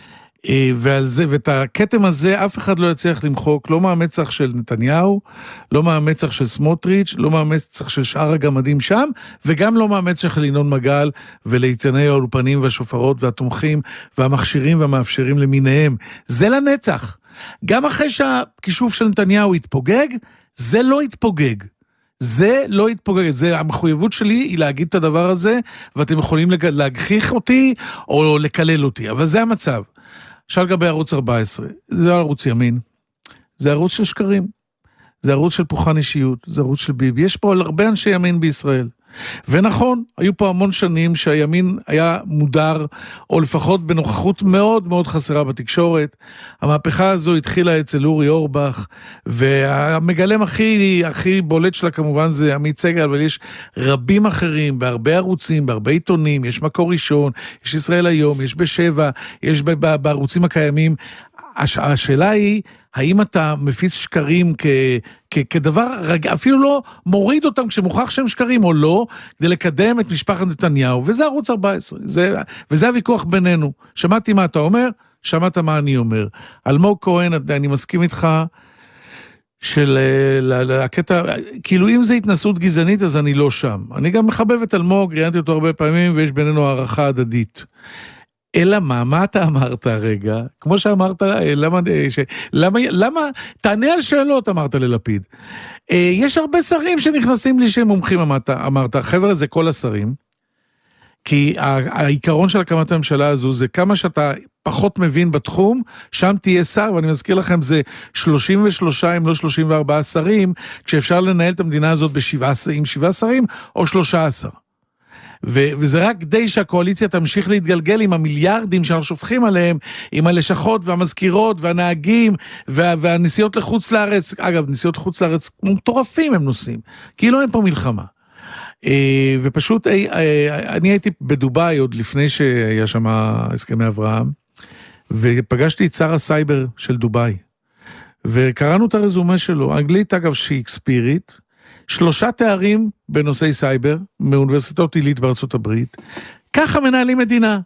ועל זה, ואת הכתם הזה אף אחד לא יצליח למחוק, לא מהמצח של נתניהו, לא מהמצח של סמוטריץ', לא מהמצח של שאר הגמדים שם, וגם לא מהמצח של ינון מגל, וליצני האולפנים והשופרות והתומכים, והמכשירים והמאפשרים למיניהם. זה לנצח. גם אחרי שהכישוף של נתניהו התפוגג, זה לא התפוגג. זה לא התפוגג. זה, המחויבות שלי היא להגיד את הדבר הזה, ואתם יכולים להגחיך אותי, או לקלל אותי. אבל זה המצב. שאל גבי ערוץ 14, זה ערוץ ימין, זה ערוץ של שקרים, זה ערוץ של פוחן אישיות, זה ערוץ של ביבי, יש פה הרבה אנשי ימין בישראל, ונכון, היו פה המון שנים שהימין היה מודר, או לפחות בנוכחות מאוד מאוד חסרה בתקשורת, המהפכה הזו התחילה אצל אורי אורבך, והמגלם הכי בולט שלה כמובן זה עמית סגל, אבל יש רבים אחרים, בהרבה ערוצים, בהרבה עיתונים, יש מקור ראשון, יש ישראל היום, יש בשבע, יש בערוצים הקיימים, השאלה היא, האם אתה מפיץ שקרים כדבר, אפילו לא מוריד אותם כשמוכח שהם שקרים או לא, כדי לקדם את משפחת נתניהו, וזה ערוץ 14, וזה הוויכוח בינינו. שמעתי מה אתה אומר, שמעת מה אני אומר. אלמוג כהן, אני מסכים איתך, של הקטע, כאילו אם זה התנסות גזענית, אז אני לא שם. אני גם מחבב את אלמוג, ראיינתי אותו הרבה פעמים, ויש בינינו הערכה הדדית. אלא מה אתה אמרת רגע? כמו שאמרת, למה, תענה על שאלות, אמרת ללפיד. יש הרבה שרים שנכנסים לי שהם מומחים, אמרת, חבר'ה, זה כל השרים. כי העיקרון של הקמת הממשלה הזו, זה כמה שאתה פחות מבין בתחום, שם תהיה שר, ואני מזכיר לכם, זה 33 אם לא 34 שרים, כשאפשר לנהל את המדינה הזאת עם 7 שרים, או 13. וזה רק כדי שהקואליציה תמשיך להתגלגל עם המיליארדים שאנחנו שופכים עליהם, עם הלשכות והמזכירות והנהגים והנסיעות לחוץ לארץ. אגב, נסיעות לחוץ לארץ מטורפים הם נוסעים, כאילו אין פה מלחמה. ופשוט אני הייתי בדוביי עוד לפני שהיה שם הסכמי אברהם, ופגשתי את שר הסייבר של דוביי, וקראנו את הרזומה שלו, אנגלית אגב שייקספירית, 3 תארים בנושאי סייבר, מאוניברסיטאות עילית בארצות הברית, ככה מנהלים מדינה.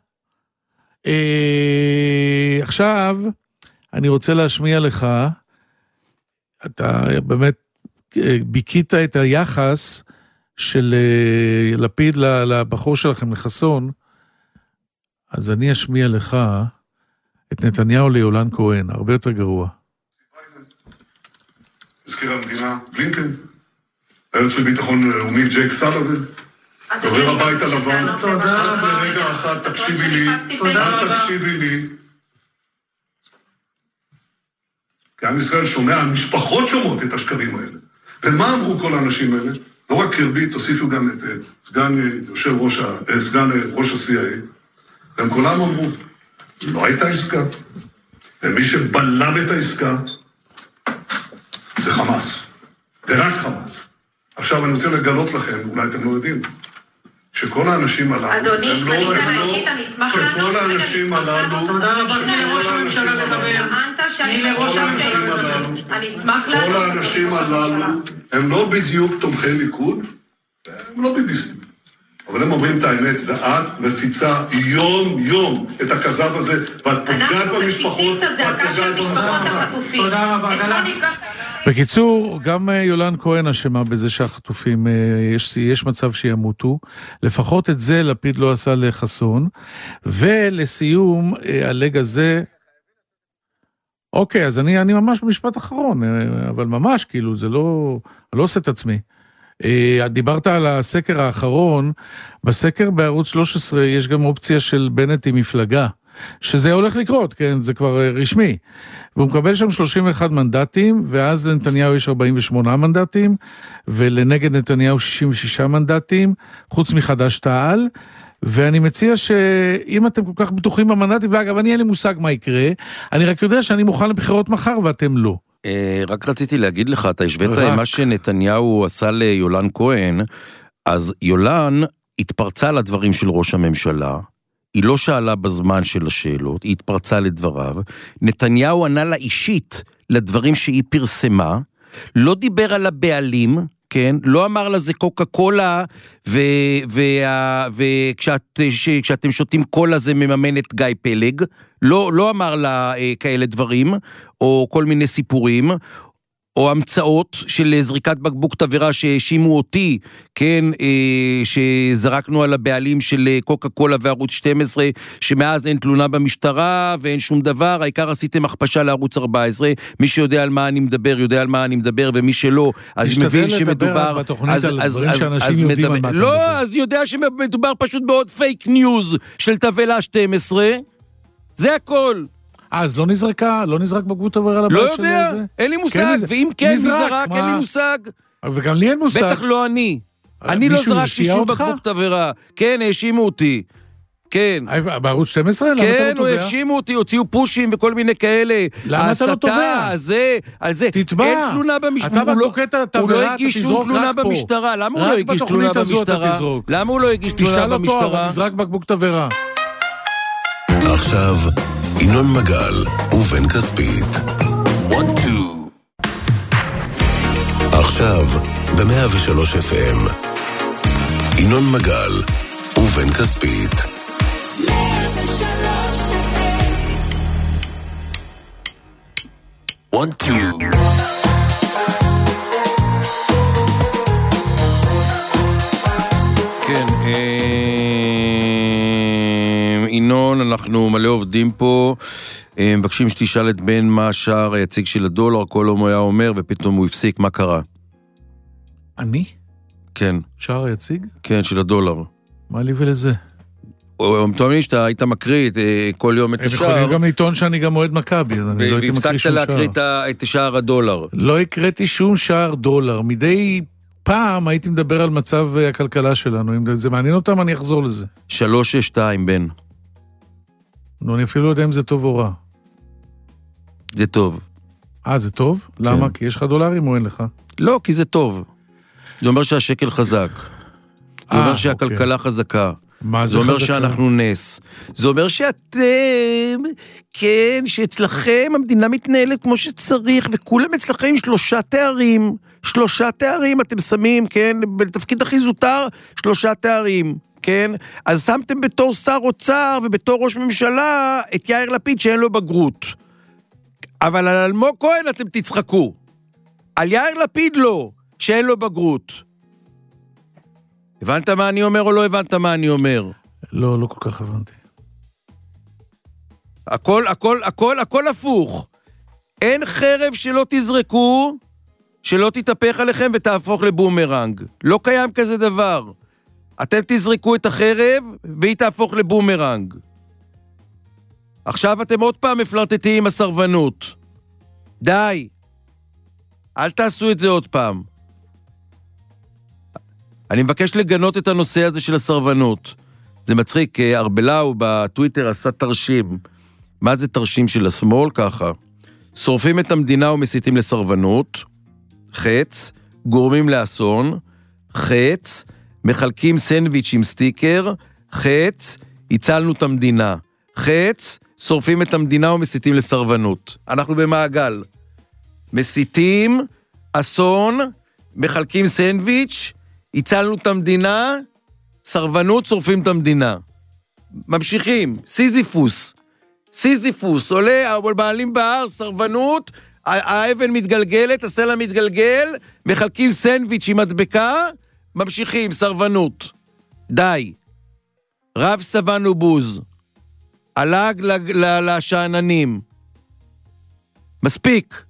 עכשיו, אני רוצה להשמיע לך, אתה באמת ביקית את היחס של לפיד לבחור שלכם, לחסון, אז אני אשמיע לך את נתניהו ליולן כהן, הרבה יותר גרוע. מזכיר המדינה בלינקן, היועץ לביטחון לאומי ג'ייק סאליבן, דובר הבית הלבן, רק לרגע אחד תקשיבי לי, תקשיבי לי. כי עם ישראל שומע, המשפחות שומעות את השקרים האלה. ומה אמרו כל האנשים האלה? לא רק קרבי, תוסיפו גם את סגן ראש ה-CIA, הם כולם אמרו, לא הייתה עסקה, ומי שבלם את העסקה, זה חמאס, ורק חמאס. עכשיו אני רוצה לגלות לכם, אולי אתם לא יודעים, שכל האנשים הללו, אדוני, אני אשמח שכל האנשים הללו, תודה רבה, תני לראש הממשלה לדבר. אני אשמח לדבר. כל האנשים הללו, הם לא בדיוק תומכי ליכוד, הם לא ביביסטים. אבל הם אומרים את האמת, ואת מפיצה יום את הכזב הזה, ואת פוגעת במשפחות, ואת פוגעת במשפחות. תודה רבה, בקיצור, גם יולן כהן אשמה בזה שהחטופים, יש מצב שימותו, לפחות את זה לפיד לא עשה לחסון, ולסיום, הלג הזה, אוקיי, אז אני ממש במשפט אחרון, אבל ממש, כאילו, זה לא, אני לא עושה את עצמי. דיברת על הסקר האחרון, בסקר בערוץ 13 יש גם אופציה של בנט עם מפלגה, שזה הולך לקרות, כן, זה כבר רשמי, והוא מקבל שם 31 מנדטים, ואז לנתניהו יש 48 מנדטים, ולנגד נתניהו 66 מנדטים, חוץ מחדש תעל, ואני מציע שאם אתם כל כך בטוחים במנדטים, ואגב, אני אין לי מושג מה יקרה, אני רק יודע שאני מוכן לבחירות מחר, ואתם לא. רק רציתי להגיד לך, אתה השווית עם מה שנתניהו עשה ליולן כהן, אז יולן התפרצה לדברים של ראש הממשלה, היא לא שאלה בזמן של השאלות, היא התפרצה לדבריו, נתניהו ענה לה אישית לדברים שהיא פרסמה, לא דיבר על הבעלים, כן, לא אמר לה זה קוקה קולה, וכשאתם שותים קולה זה מממן את גיא פלג, לא אמר לה כאלה דברים, או כל מיני סיפורים, או המצאות של זריקת בקבוק תבערה שהאשימו אותי, כן, שזרקנו על הבעלים של קוקה קולה וערוץ 12, שמאז אין תלונה במשטרה ואין שום דבר, העיקר עשיתם הכפשה לערוץ 14, מי שיודע על מה אני מדבר, יודע על מה אני מדבר, ומי שלא, אז מבין שמדובר, בתוכנית על דברים שאנשים יודעים על מה אתה מדבר. לא, אז יודע שמדובר פשוט בעוד פייק ניוז של תבערה 12, זה הכל. אז לא נזרק בקבוק תבערה על הבית לא יודע, אין לי מושג, ואם כן נזרק, אין לי מושג. וגם לי אין מושג. בטח לא אני. אני לא זרקתי שום בקבוק תבערה. כן, האשימו אותי. כן. בערוץ 12? כן, הוא האשימו אותי, הוציאו פושים וכל מיני כאלה. למה אתה לא תובע? על זה. תתבע. אין תלונה במשטרה. הוא לא הגיש שום תלונה במשטרה. למה הוא לא הגיש תלונה במשטרה? למה הוא לא הגיש תלונה במשטרה? תשאל אותו, אבל נזרק בקבוק תבערה. עכשיו ינון מגל ובן כספית. 1, 2. עכשיו ב-103 FM. ינון מגל ובן כספית. 103 FM. 1, 2. כן, ינון, אנחנו מלא עובדים פה, מבקשים שתשאל את בן מה השער היציג של הדולר, כל יום הוא היה אומר, ופתאום הוא הפסיק, מה קרה? אני? כן. שער היציג? כן, של הדולר. מה לי ולזה? תאמין שאתה היית מקריא כל יום את השער. הם יכולים גם לטעון שאני גם אוהד מכבי, אז אני לא הייתי מקריא שום שער. והפסקת להקריא את שער הדולר. לא הקראתי שום שער דולר. מדי פעם הייתי מדבר על מצב הכלכלה שלנו. אם זה מעניין אותם, אני אחזור לזה. 3-6-2, בן. נו, אני אפילו לא יודע אם זה טוב או רע. זה טוב. זה טוב? למה? כי יש לך דולרים או אין לך? לא, כי זה טוב. זה אומר שהשקל חזק. זה אומר שהכלכלה חזקה. זה אומר שאנחנו נס. זה אומר שאתם, כן, שאצלכם המדינה מתנהלת כמו שצריך, וכולם אצלכם 3 תארים. 3 תארים אתם שמים, כן, בתפקיד הכי זוטר, 3 תארים, כן? אז שמתם בתור שר אוצר ובתור ראש ממשלה את יאיר לפיד שאין לו בגרות. אבל על אלמוג כהן אתם תצחקו. על יאיר לפיד לא, שאין לו בגרות. הבנת מה אני אומר או לא הבנת מה אני אומר? לא כל כך הבנתי. הכל הפוך. אין חרב שלא תזרקו, שלא תתהפך עליכם ותהפוך לבומרנג. לא קיים כזה דבר. אתם תזרקו את החרב והיא תהפוך לבומרנג. עכשיו אתם עוד פעם מפלרטטים עם הסרבנות. די. אל תעשו את זה עוד פעם. אני מבקש לגנות את הנושא הזה של הסרבנות. זה מצחיק, ארבלאו בטוויטר עשה תרשים. מה זה תרשים של השמאל? ככה. שורפים את המדינה ומסיתים לסרבנות. חץ. גורמים לאסון. חץ. מחלקים סנדוויץ' עם סטיקר. חץ. הצלנו את המדינה. חץ. שורפים את המדינה ומסיתים לסרבנות. אנחנו במעגל. מסיתים, אסון, מחלקים סנדוויץ', הצלנו את המדינה, סרבנות, שורפים את המדינה. ממשיכים, סיזיפוס, עולה, מעלים בהר, סרבנות, האבן מתגלגלת, הסלע מתגלגל, מחלקים סנדוויץ' עם מדבקה, ממשיכים, סרבנות. די. רב סבנו בוז. עלג לשעננים. מספיק.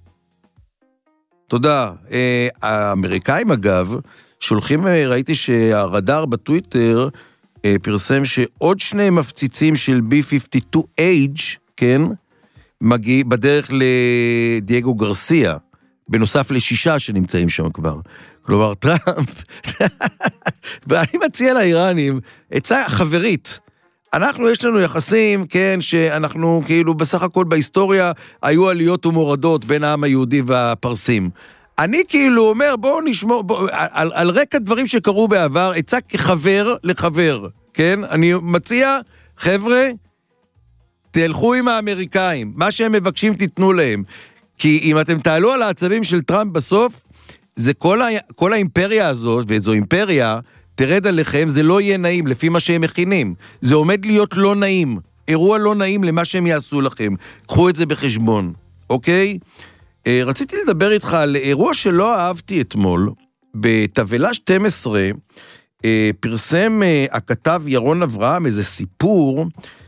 תודה. האמריקאים אגב, שולחים, ראיתי שהרדאר בטוויטר פרסם שעוד 2 מפציצים של B-52H, כן, מגיע בדרך לדייגו גרסיה, בנוסף ל6 שנמצאים שם כבר. כלומר, טראמפ, ואני מציע לאיראנים, עצה חברית, יש לנו יחסים, כן, שאנחנו כאילו בסך הכל בהיסטוריה היו עליות ומורדות בין העם היהודי והפרסים. אני כאילו אומר, בואו נשמור, על רקע דברים שקרו בעבר, עצה כחבר לחבר, כן? אני מציע, חבר'ה, תלכו עם האמריקאים, מה שהם מבקשים תיתנו להם, כי אם אתם תעלו על העצבים של טראמפ בסוף, זה כל האימפריה הזאת, וזו אימפריה, תרד עליכם, זה לא יהיה נעים, לפי מה שהם מכינים. זה עומד להיות לא נעים, אירוע לא נעים למה שהם יעשו לכם. קחו את זה בחשבון, אוקיי? רציתי לדבר איתך על אירוע שלא אהבתי אתמול, בתבלה 12, פרסם הכתב ירון אברהם איזה סיפור,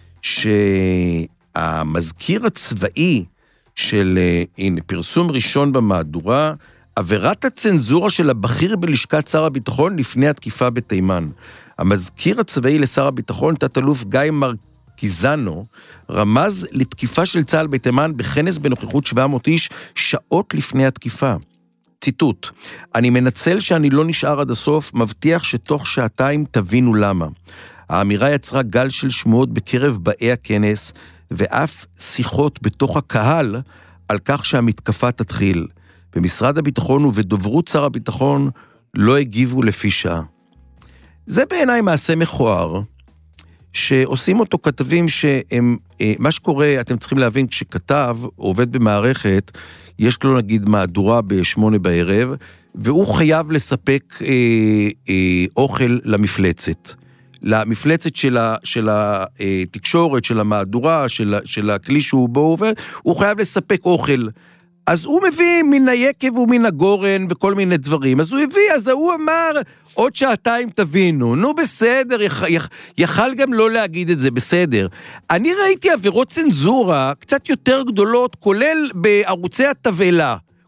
שהמזכיר הצבאי של, הנה, פרסום ראשון במהדורה, עבירת הצנזורה של הבכיר בלשכת שר הביטחון לפני התקיפה בתימן. המזכיר הצבאי לשר הביטחון, תת-אלוף גיא מרקיזנו, רמז לתקיפה של צה"ל בתימן בכנס בנוכחות 700 איש שעות לפני התקיפה. ציטוט: אני מנצל שאני לא נשאר עד הסוף, מבטיח שתוך 2 שעתיים תבינו למה. האמירה יצרה גל של שמועות בקרב באי הכנס, ואף שיחות בתוך הקהל על כך שהמתקפה תתחיל. במשרד הביטחון ובדוברות שר הביטחון לא הגיבו לפי שעה. זה בעיניי מעשה מכוער, שעושים אותו כתבים שהם, מה שקורה, אתם צריכים להבין, כשכתב עובד במערכת, יש לו נגיד מהדורה ב8 בערב, והוא חייב לספק אוכל למפלצת. למפלצת של התקשורת, של המהדורה, של הכלי שהוא בו עובד, הוא חייב לספק אוכל. אז הוא מביא מן היקב ומן הגורן וכל מיני דברים. אז הוא הביא, אז הוא אמר, עוד 2 שעתיים תבינו. נו בסדר, יכל גם לא להגיד את זה, בסדר. אני ראיתי עבירות צנזורה קצת יותר גדולות, כולל בערוצי התבלה.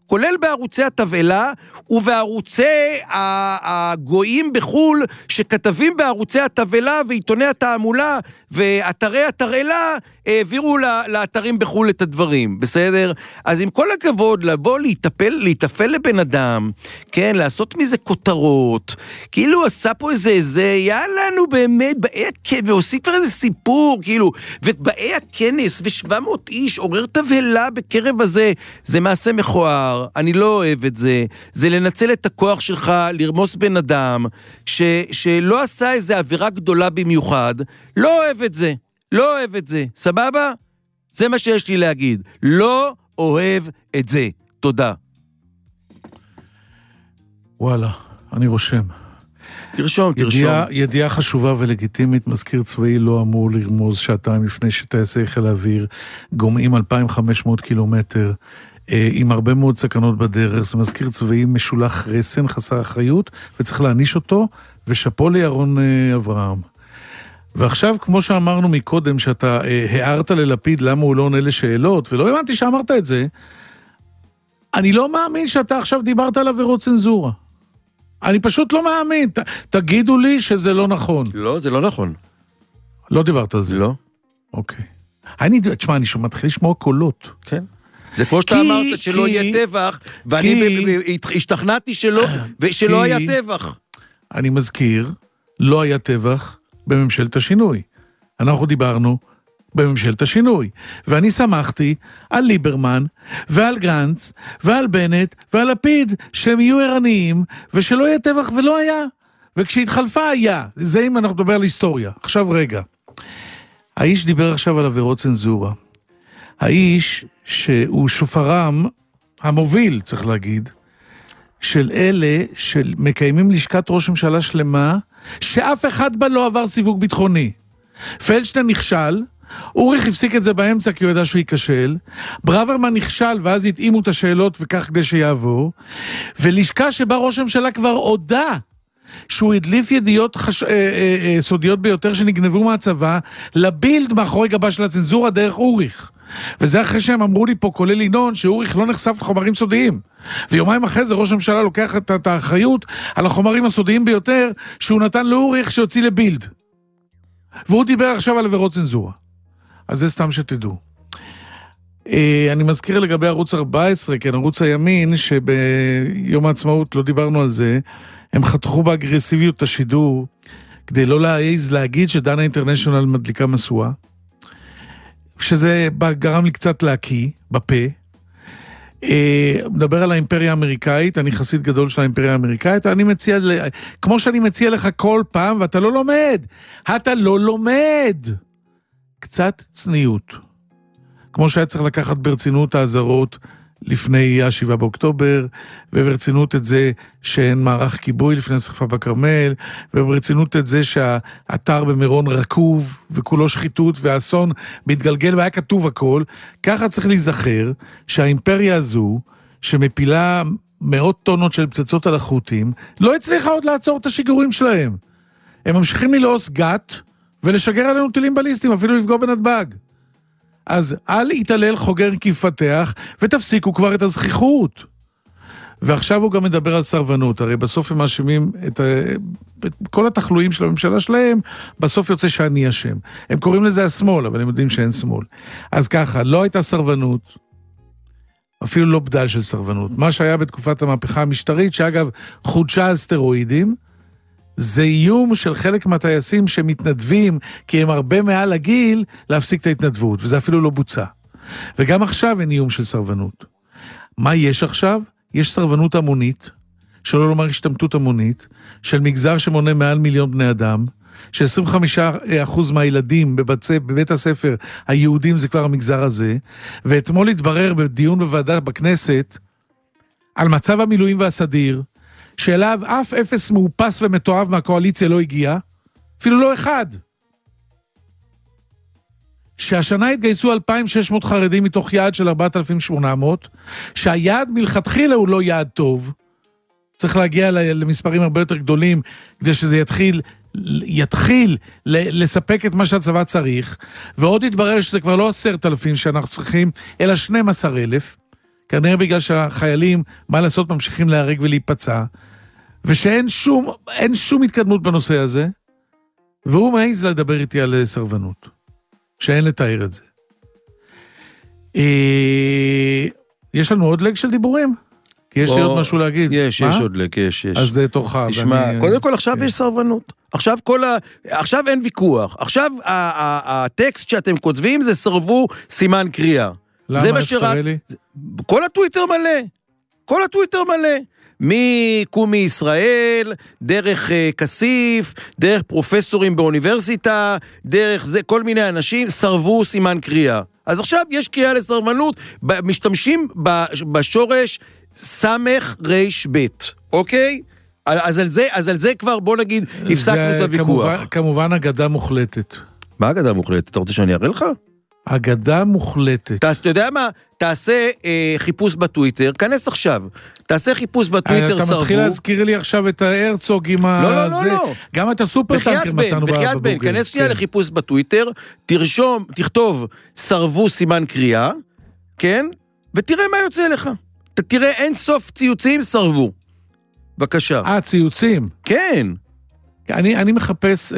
כולל בערוצי התבעלה ובערוצי הגויים בחול, שכתבים בערוצי התבעלה ועיתוני התעמולה ואתרי התרעלה העבירו לאתרים בחול את הדברים, בסדר? אז עם כל הכבוד, לבוא להתאפל לבן אדם, כן, לעשות מזה כותרות, כאילו עשה פה איזה, יאללה, באמת, והוסיף כבר איזה סיפור, כאילו, ובאי הכנס, ו700 איש, עורר תבהלה בקרב הזה, זה מעשה מכוער, אני לא אוהב את זה, זה לנצל את הכוח שלך, לרמוס בן אדם, שלא עשה איזה עבירה גדולה במיוחד, לא אוהב את זה, לא אוהב את זה, סבבה? זה מה שיש לי להגיד, לא אוהב את זה, תודה. וואלה, אני רושם. תרשום. ידיעה חשובה ולגיטימית, מזכיר צבאי לא אמור לרמוז שעתיים לפני שטייסי חיל האוויר גומעים 2,500 קילומטר, עם הרבה מאוד סכנות בדרך. זה מזכיר צבאי משולח רסן, חסר אחריות, וצריך להניש אותו, ושפו לירון אברהם. ועכשיו, כמו שאמרנו מקודם, שאתה הערת ללפיד למה הוא לא עונה לשאלות, ולא הבנתי שאמרת את זה, אני לא מאמין שאתה עכשיו דיברת על עבירות צנזורה. אני פשוט לא מאמין. תגידו לי שזה לא נכון. לא, זה לא נכון. לא דיברת על זה? לא. אוקיי. תשמע, אני מתחיל לשמוע קולות. כן. זה כמו שאתה אמרת שלא יהיה טבח, ואני השתכנעתי שלא היה טבח. אני מזכיר, לא היה טבח בממשלת השינוי. אנחנו דיברנו בממשלת השינוי. ואני שמחתי על ליברמן ועל גנץ ועל בנט ועל לפיד שהם יהיו ערניים ושלא יהיה טבח ולא היה. וכשהתחלפה היה. זה אם אנחנו מדבר על היסטוריה. עכשיו רגע. האיש דיבר עכשיו על עבירות צנזורה. האיש שהוא שופרם המוביל, צריך להגיד, של אלה שמקיימים לשכת ראש ממשלה שלמה, שאף אחד בה לא עבר סיווג ביטחוני. פלדשטיין נכשל, אוריך הפסיק את זה באמצע כי הוא ידע שהוא ייכשל, ברוורמן נכשל ואז התאימו את השאלות וכך כדי שיעבור, ולשכה שבה ראש הממשלה כבר הודע שהוא הדליף ידיעות סודיות ביותר שנגנבו מהצבא, לבילד מאחורי גבה של הצנזורה דרך אוריך. וזה אחרי שהם אמרו לי פה, כולל ינון, שאוריך לא נחשף לחומרים סודיים. ויומיים אחרי זה ראש הממשלה לוקח את האחריות על החומרים הסודיים ביותר שהוא נתן לאוריך שיוציא לבילד. והוא דיבר עכשיו על עבירות צנזורה. אז זה סתם שתדעו. אני מזכיר לגבי ערוץ 14, כן, ערוץ הימין, שביום העצמאות לא דיברנו על זה, הם חתכו באגרסיביות את השידור, כדי לא להעיז להגיד שדנה אינטרנשיונל מדליקה מסועה, שזה גרם לי קצת להקיא בפה. מדבר על האימפריה האמריקאית, אני חסיד גדול של האימפריה האמריקאית, אני מציע, כמו שאני מציע לך כל פעם, ואתה לא לומד, אתה לא לומד. קצת צניעות. כמו שהיה צריך לקחת ברצינות האזהרות לפני ה7 באוקטובר, וברצינות את זה שאין מערך כיבוי לפני השרפה בכרמל, וברצינות את זה שהאתר במירון רקוב, וכולו שחיתות, והאסון מתגלגל, והיה כתוב הכל. ככה צריך להיזכר שהאימפריה הזו, שמפילה מאות טונות של פצצות על החוטים, לא הצליחה עוד לעצור את השיגורים שלהם. הם ממשיכים ללעוס גת, ולשגר עלינו טילים בליסטים, אפילו לפגוע בנתב"ג. אז אל יתעלל חוגר כיפתח, ותפסיקו כבר את הזכיחות. ועכשיו הוא גם מדבר על סרבנות, הרי בסוף הם מאשימים את כל התחלואים של הממשלה שלהם, בסוף יוצא שאני אשם. הם קוראים לזה השמאל, אבל הם יודעים שאין שמאל. אז ככה, לא הייתה סרבנות, אפילו לא בדל של סרבנות. מה שהיה בתקופת המהפכה המשטרית, שאגב חודשה על סטרואידים, זה איום של חלק מהטייסים שמתנדבים, כי הם הרבה מעל הגיל, להפסיק את ההתנדבות, וזה אפילו לא בוצע. וגם עכשיו אין איום של סרבנות. מה יש עכשיו? יש סרבנות המונית, שלא לומר השתמטות המונית, של מגזר שמונה מעל 1,000,000 בני אדם, ש25% מהילדים בבית הספר היהודים זה כבר המגזר הזה, ואתמול התברר בדיון בוועדה בכנסת, על מצב המילואים והסדיר, שאליו אף אפס מאופס ומתואב מהקואליציה לא הגיע, אפילו לא אחד. שהשנה התגייסו 2,600 חרדים מתוך יעד של 4,800, שהיעד מלכתחילה הוא לא יעד טוב, צריך להגיע למספרים הרבה יותר גדולים, כדי שזה יתחיל לספק את מה שהצבא צריך, ועוד התברר שזה כבר לא 10,000 שאנחנו צריכים, אלא 12,000, כנראה בגלל שהחיילים, מה לעשות, ממשיכים להרג ולהיפצע, ושאין שום התקדמות בנושא הזה, והוא מעיז לדבר איתי על סרבנות, שאין לתאר את זה. יש לנו עוד לג של דיבורים? כי יש לי עוד משהו להגיד. יש עוד לג, יש. אז זה תורך. תשמע, קודם כל עכשיו יש סרבנות. עכשיו אין ויכוח. עכשיו הטקסט שאתם כותבים זה סרבו סימן קריאה. למה? איך תראה לי? כל הטוויטר מלא. מקומי ישראל, דרך כסיף, דרך פרופסורים באוניברסיטה, דרך זה, כל מיני אנשים סרבו סימן קריאה. אז עכשיו יש קריאה לסרבנות, משתמשים בשורש סמך ריש בית, אוקיי? אז על זה כבר בוא נגיד הפסקנו את הוויכוח. כמובן אגדה מוחלטת. מה אגדה מוחלטת? אתה רוצה שאני אראה לך? אגדה מוחלטת. אתה יודע מה? תעשה חיפוש בטוויטר, כנס עכשיו. תעשה חיפוש בטוויטר סרבו. אתה מתחיל להזכיר לי עכשיו את ההרצוג עם לא. גם את הסופר טנקר מצאנו בבוגר. בחיית בן, כנס שנייה לחיפוש בטוויטר, תכתוב סרבו סימן קריאה, כן? ותראה מה יוצא לך. תראה אין סוף ציוצים סרבו. בבקשה. ציוצים? כן. אני מחפש...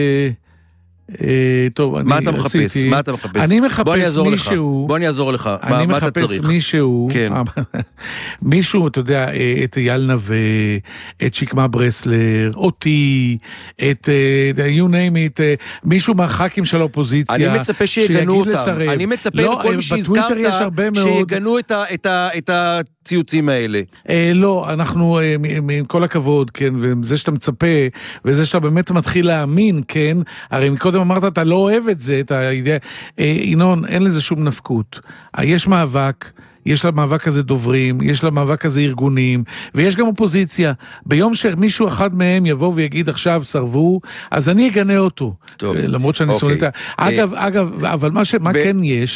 טוב, מה אתה מחפש? אני מחפש מישהו... בוא אני אעזור לך. אני מחפש מישהו... מישהו, אתה יודע, את אייל נווה, את שקמה ברסלר, אותי, את... you name it, מישהו מהח"כים של האופוזיציה. אני מצפה שיגנו אותם. אני מצפה לכל מי שהזכרת שיגנו את הציוצים האלה. לא, אנחנו, עם כל הכבוד, כן, וזה שאתה מצפה, וזה שאתה באמת מתחיל להאמין, כן, הרי מקודם אמרת, אתה לא אוהב את זה, את הידיעה, אינון, אין לזה שום נפקות. יש מאבק, יש למאבק הזה דוברים, יש למאבק הזה ארגונים, ויש גם אופוזיציה. ביום שמישהו אחד מהם יבוא ויגיד עכשיו סרבו, אז אני אגנה אותו. טוב. למרות שאני שונאת. אגב, אבל מה כן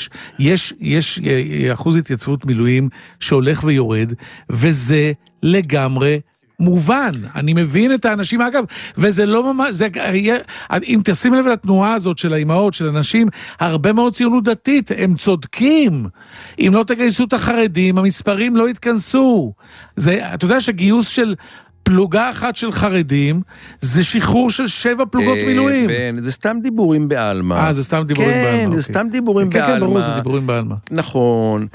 יש אחוז התייצבות מילואים שהולך ויורד, וזה לגמרי מובן, אני מבין את האנשים, אגב, וזה לא ממש, אם תשים לב לתנועה הזאת של האימהות, של אנשים, הרבה מאוד ציונות דתית, הם צודקים. אם לא תגייסו את החרדים, המספרים לא יתכנסו. אתה יודע שגיוס של פלוגה אחת של חרדים, זה שחרור של 7 פלוגות מילואים. זה סתם דיבורים בעלמא. זה סתם דיבורים בעלמא. כן, זה סתם דיבורים בעלמא. כן, ברור, זה דיבורים בעלמא. נכון.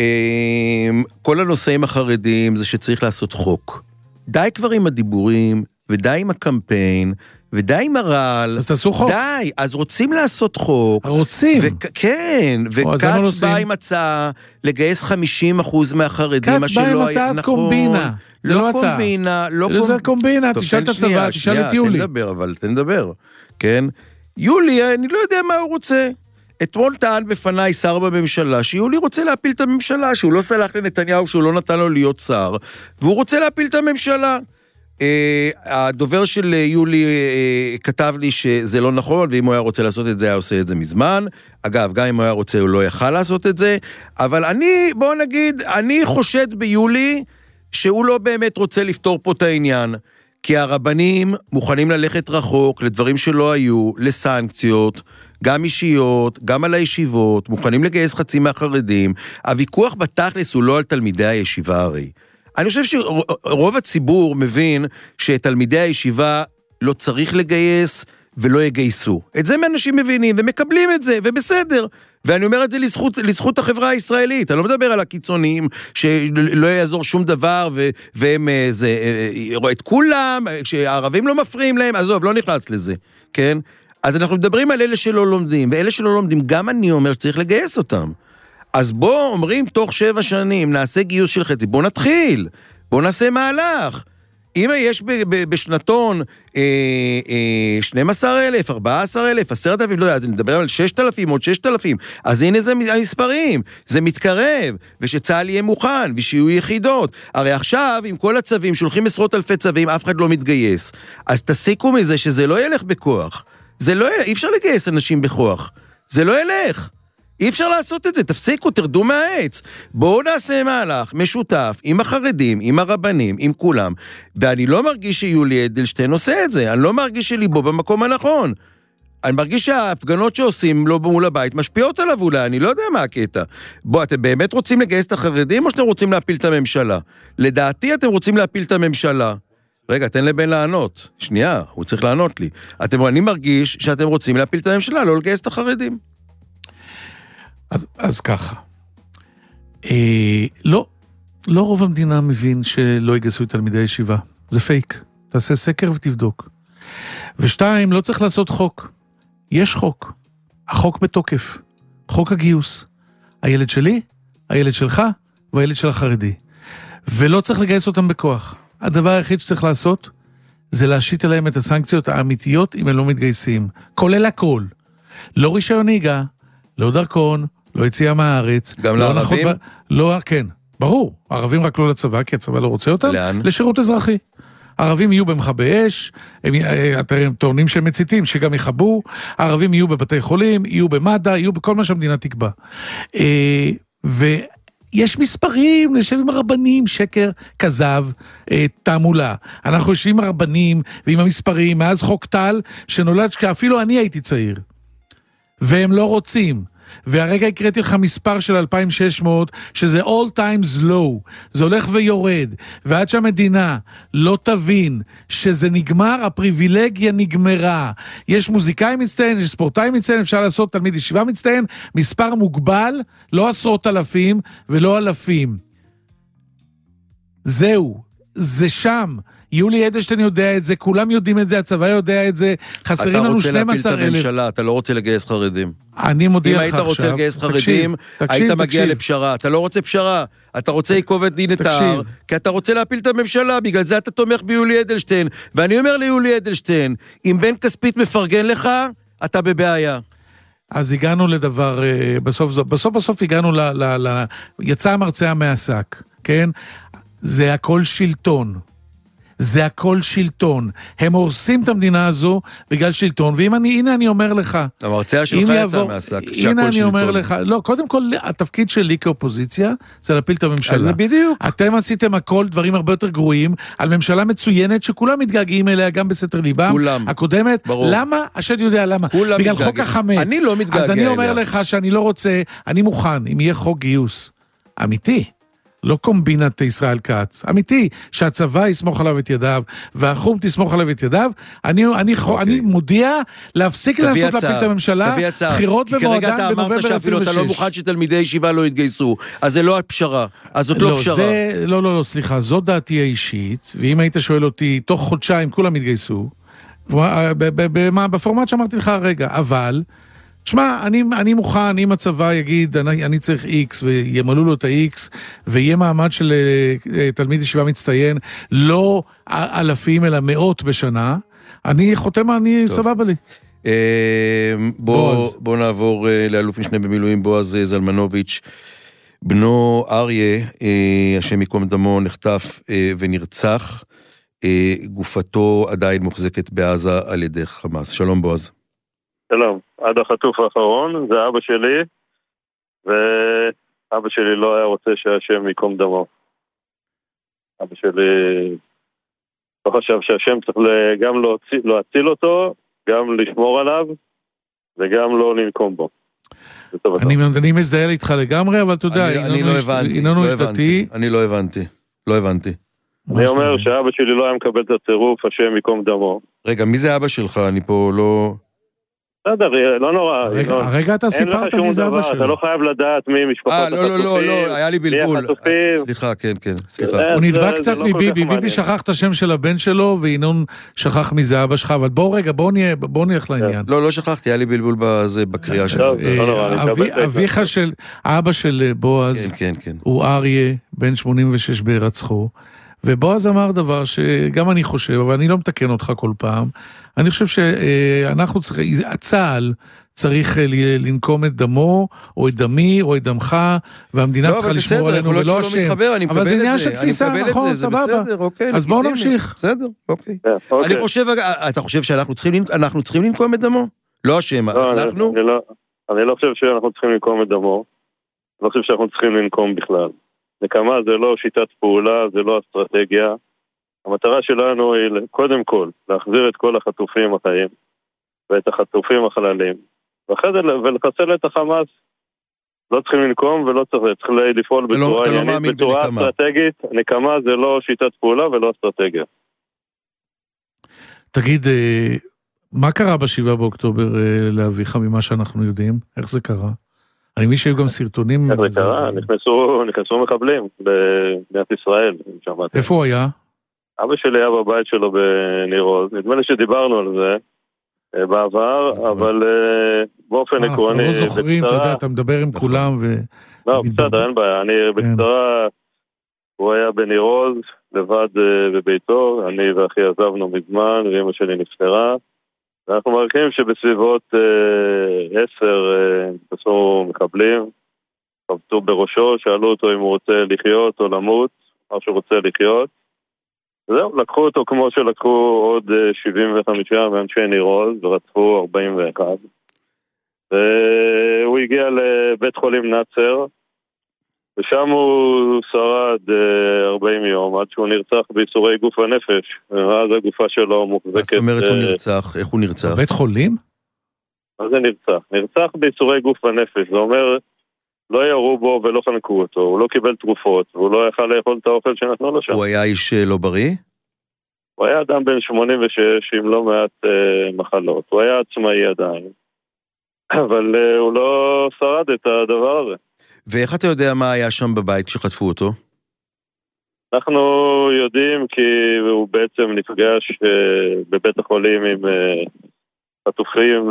כל הנושאים החרדים זה שצריך לעשות חוק. די כבר עם הדיבורים, ודי עם הקמפיין, ודי עם הרעל. אז תעשו חוק. די, אז רוצים לעשות חוק. רוצים. כן, וקץ בא עם הצעה לגייס 50% מהחרדים. קץ בא עם הצעת קומבינה. זה לא הצעה. זה קומבינה, תשאל את הצבא, תשאל את יולי. תן לדבר, כן? יולי, אני לא יודע מה הוא רוצה. אתמול טען בפניי שר בממשלה, שיולי רוצה להפיל את הממשלה, שהוא לא סלח לנתניהו, שהוא לא נתן לו להיות שר, והוא רוצה להפיל את הממשלה. הדובר של יולי כתב לי שזה לא נכון, ואם הוא היה רוצה לעשות את זה, היה עושה את זה מזמן. אגב, גם אם הוא היה רוצה, הוא לא יכל לעשות את זה. אבל בוא נגיד, אני חושד ביולי, שהוא לא באמת רוצה לפתור פה את העניין. כי הרבנים מוכנים ללכת רחוק, לדברים שלא היו, לסנקציות, גם אישיות, גם על הישיבות, מוכנים לגייס חצי מהחרדים. הוויכוח בתכלס הוא לא על תלמידי הישיבה הרי. אני חושב שרוב הציבור מבין שתלמידי הישיבה לא צריך לגייס ולא יגייסו. את זה מאנשים מבינים ומקבלים את זה, ובסדר. ואני אומר את זה לזכות החברה הישראלית. אני לא מדבר על הקיצוניים שלא יעזור שום דבר, והם את כולם, שהערבים לא מפריעים להם, עזוב, לא נכנס לזה, כן? אז אנחנו מדברים על אלה שלא לומדים, ואלה שלא לומדים, גם אני אומר שצריך לגייס אותם. אז בוא אומרים, תוך 7 שנים נעשה גיוס של חצי, בוא נתחיל, בוא נעשה מהלך. אם יש בשנתון 12,000, 14,000, 10,000, לא יודע, אז נדבר על 6,000, עוד 6,000, אז הנה זה המספרים, זה מתקרב, ושצהל יהיה מוכן, ושיהיו יחידות. הרי עכשיו, עם כל הצווים, שולחים עשרות אלפי צווים, אף אחד לא מתגייס. אז תסיקו מזה שזה לא ילך בכוח. אי אפשר לגייס אנשים בכוח. זה לא ילך. אי אפשר לעשות את זה, תפסיקו, תרדו מהעץ. בואו נעשה מהלך משותף עם החרדים, עם הרבנים, עם כולם. ואני לא מרגיש שיולי אדלשטיין עושה את זה, אני לא מרגיש שליבו במקום הנכון. אני מרגיש שההפגנות שעושים לו מול הבית משפיעות עליו אולי, אני לא יודע מה הקטע. בוא, אתם באמת רוצים לגייס את החרדים או שאתם רוצים להפיל את הממשלה? לדעתי אתם רוצים להפיל את הממשלה. רגע, תן לבן לענות. שנייה, הוא צריך לענות לי. אני מרגיש שאתם רוצים להפיל את הממשלה, לא לגייס את החרדים. אז ככה. לא רוב המדינה מבין שלא יגייסו את תלמידי הישיבה. זה פייק. תעשה סקר ותבדוק. ושתיים, לא צריך לעשות חוק. יש חוק. החוק בתוקף. חוק הגיוס. הילד שלי, הילד שלך, והילד של החרדי. ולא צריך לגייס אותם בכוח. הדבר היחיד שצריך לעשות, זה להשית עליהם את הסנקציות האמיתיות אם הם לא מתגייסים. כולל הכל. לא רישיון נהיגה, לא דרכון, לא יציאה מהארץ. גם לערבים? לא, כן. ברור. הערבים רק לא לצבא, כי הצבא לא רוצה אותם. לאן? לשירות אזרחי. הערבים יהיו במכבי אש, אתם טוענים שהם מציתים, שגם יחבו, הערבים יהיו בבתי חולים, יהיו במד"א, יהיו בכל מה שהמדינה תקבע. ויש מספרים, נשב עם הרבנים, שקר, כזב, תעמולה. אנחנו יושבים עם הרבנים ועם המספרים, מאז חוק טל, שנולד שאפילו אני הייתי צעיר. והם לא רוצים. והרגע הקראתי לך מספר של 2,600, שזה all times low, זה הולך ויורד, ועד שהמדינה לא תבין שזה נגמר, הפריבילגיה נגמרה. יש מוזיקאי מצטיין, יש ספורטאי מצטיין, אפשר לעשות תלמיד ישיבה מצטיין, מספר מוגבל, לא עשרות אלפים ולא אלפים. זהו, זה שם. יולי אדלשטיין יודע את זה, כולם יודעים את זה, הצבא יודע את זה, חסרים לנו 12,000. אתה רוצה להפיל את הממשלה, אתה לא רוצה לגייס חרדים. אני מודיע לך עכשיו. אם היית רוצה לגייס חרדים, היית מגיע לפשרה. אתה לא רוצה פשרה, אתה רוצה עיקוב את דין את ההר, כי אתה רוצה להפיל את הממשלה, בגלל זה אתה תומך ביולי אדלשטיין. ואני אומר ליולי אדלשטיין, אם בן כספית מפרגן לך, אתה בבעיה. אז הגענו לדבר, בסוף הגענו יצא המרצע מהשק, כן? זה הכל שלטון. זה הכל שלטון. הם הורסים את המדינה הזו בגלל שלטון, הנה אני אומר לך. המרצע שלך יצא מהשק, שהכל שלטון. הנה אני אומר לך, לא, קודם כל, התפקיד שלי כאופוזיציה, זה להפיל את הממשלה. בדיוק. אתם עשיתם הכל, דברים הרבה יותר גרועים, על ממשלה מצוינת, שכולם מתגעגעים אליה, גם בסתר ליבם. כולם. הקודמת, ברור. למה? השד יודע למה. בגלל חוק החמץ. אני לא מתגעגע אליה. אז אני אומר לך שאני לא רוצה, אני מוכן, אם יהיה חוק גיוס. אמיתי. לא קומבינת ישראל כץ, אמיתי, שהצבא יסמוך עליו את ידיו, והחום תסמוך עליו את ידיו, אני מודיע להפסיק לנסות להפיל את הממשלה, בחירות במועדן בנובמבר 26. כי כרגע אתה אמרת שאפילו אתה לא מוכן שתלמידי ישיבה לא יתגייסו, אז זה לא הפשרה, אז זאת לא פשרה. לא, סליחה, זאת דעתי האישית, ואם היית שואל אותי, תוך חודשיים כולם יתגייסו, בפורמט שאמרתי לך הרגע, אבל תשמע, אני מוכן, אם הצבא יגיד, אני צריך X, וימלאו לו את ה-X, ויהיה מעמד של תלמיד ישיבה מצטיין, לא אלפים, אלא מאות בשנה, אני חותם, אני סבבה לי. בוא נעבור לאלוף משנה במילואים, בועז זלמנוביץ', בנו אריה, השם יקום דמו, נחטף ונרצח, גופתו עדיין מוחזקת בעזה על ידי חמאס. שלום בועז. שלום, עד החטוף האחרון, זה אבא שלי, ואבא שלי לא היה רוצה שהשם יקום דמו. אבא שלי לא חשב שהשם צריך גם להציל אותו, גם לשמור עליו, וגם לא לנקום בו. אני מזדהה איתך לגמרי, אבל אתה יודע, אני לא הבנתי. אני אומר שאבא שלי לא היה מקבל את הצירוף, השם יקום דמו. רגע, מי זה אבא שלך? אני פה לא... בסדר, לא נורא. הרגע אתה סיפרת מי זה אבא שלו. אתה לא חייב לדעת מי משפחות החטופים. לא, היה לי בלבול. סליחה, כן, סליחה. הוא נדבק קצת מביבי, ביבי שכח את השם של הבן שלו, וינון שכח מי זה אבא שלך, אבל בוא נלך לעניין. לא שכחתי, היה לי בלבול בקריאה שלו. אביך של, אבא של בועז, הוא אריה, בן 86 בהירצחו, ובועז אמר דבר שגם אני חושב, אבל אני לא מתקן אותך כל פעם, אני חושב שאנחנו צריכים, הצה"ל צריך לנקום את דמו, או את דמי, או את דמך, והמדינה צריכה לשמור עלינו ולא השם. אבל זה עניין של תפיסה, נכון, סבבה. אז בואו נמשיך. בסדר, אוקיי. אתה חושב שאנחנו צריכים לנקום את דמו? לא השם, אנחנו? אני לא חושב שאנחנו צריכים לנקום את דמו, אני לא חושב שאנחנו צריכים לנקום בכלל. נקמה זה לא שיטת פעולה, זה לא אסטרטגיה. המטרה שלנו היא קודם כל להחזיר את כל החטופים החיים. ואת החטופים החללים. ואחרי זה, ולחסל את החמאס, לא צריכים לנקום ולא צריך לפעול בצורה עניינית, בצורה אסטרטגית. נקמה זה לא שיטת פעולה ולא אסטרטגיה. תגיד, מה קרה ב7 באוקטובר להביך ממה שאנחנו יודעים? איך זה קרה? אני מבין שהיו גם סרטונים... איך זה קרה? נכנסו מחבלים במדינת ישראל. איפה הוא היה? אבא שלי היה בבית שלו בניר עוז. נדמה לי שדיברנו על זה בעבר, אבל באופן עקרוני... אנחנו לא זוכרים, אתה יודע, אתה מדבר עם כולם ו... לא, בסדר, אין בעיה. אני בקצרה, הוא היה בניר עוז, לבד בביתו, אני ואחי עזבנו מזמן, ואמא שלי נפטרה. ואנחנו מעריכים שבסביבות 10 נכנסו מחבלים, חבטו בראשו, שאלו אותו אם הוא רוצה לחיות או למות, מה שהוא רוצה לחיות. וזהו, לקחו אותו כמו שלקחו עוד 75 מאנשי ניר עוז, ורצחו 41. והוא הגיע לבית חולים נאצר, ושם הוא שרד 40 יום, עד שהוא נרצח בייסורי גוף הנפש, ואז הגופה שלו מוחזקת... זאת אומרת הוא נרצח, איך הוא נרצח? בבית חולים? מה זה נרצח? נרצח בייסורי גוף הנפש, זה אומר, לא ירו בו ולא חנקו אותו, הוא לא קיבל תרופות, והוא לא יכל לאכול את האוכל שנתנו לו שם. הוא היה איש לא בריא? הוא היה אדם בן 86 עם לא מעט מחלות, הוא היה עצמאי עדיין, אבל הוא לא שרד את הדבר הזה. ואיך אתה יודע מה היה שם בבית כשחטפו אותו? אנחנו יודעים כי הוא בעצם נפגש בבית החולים עם חטופים,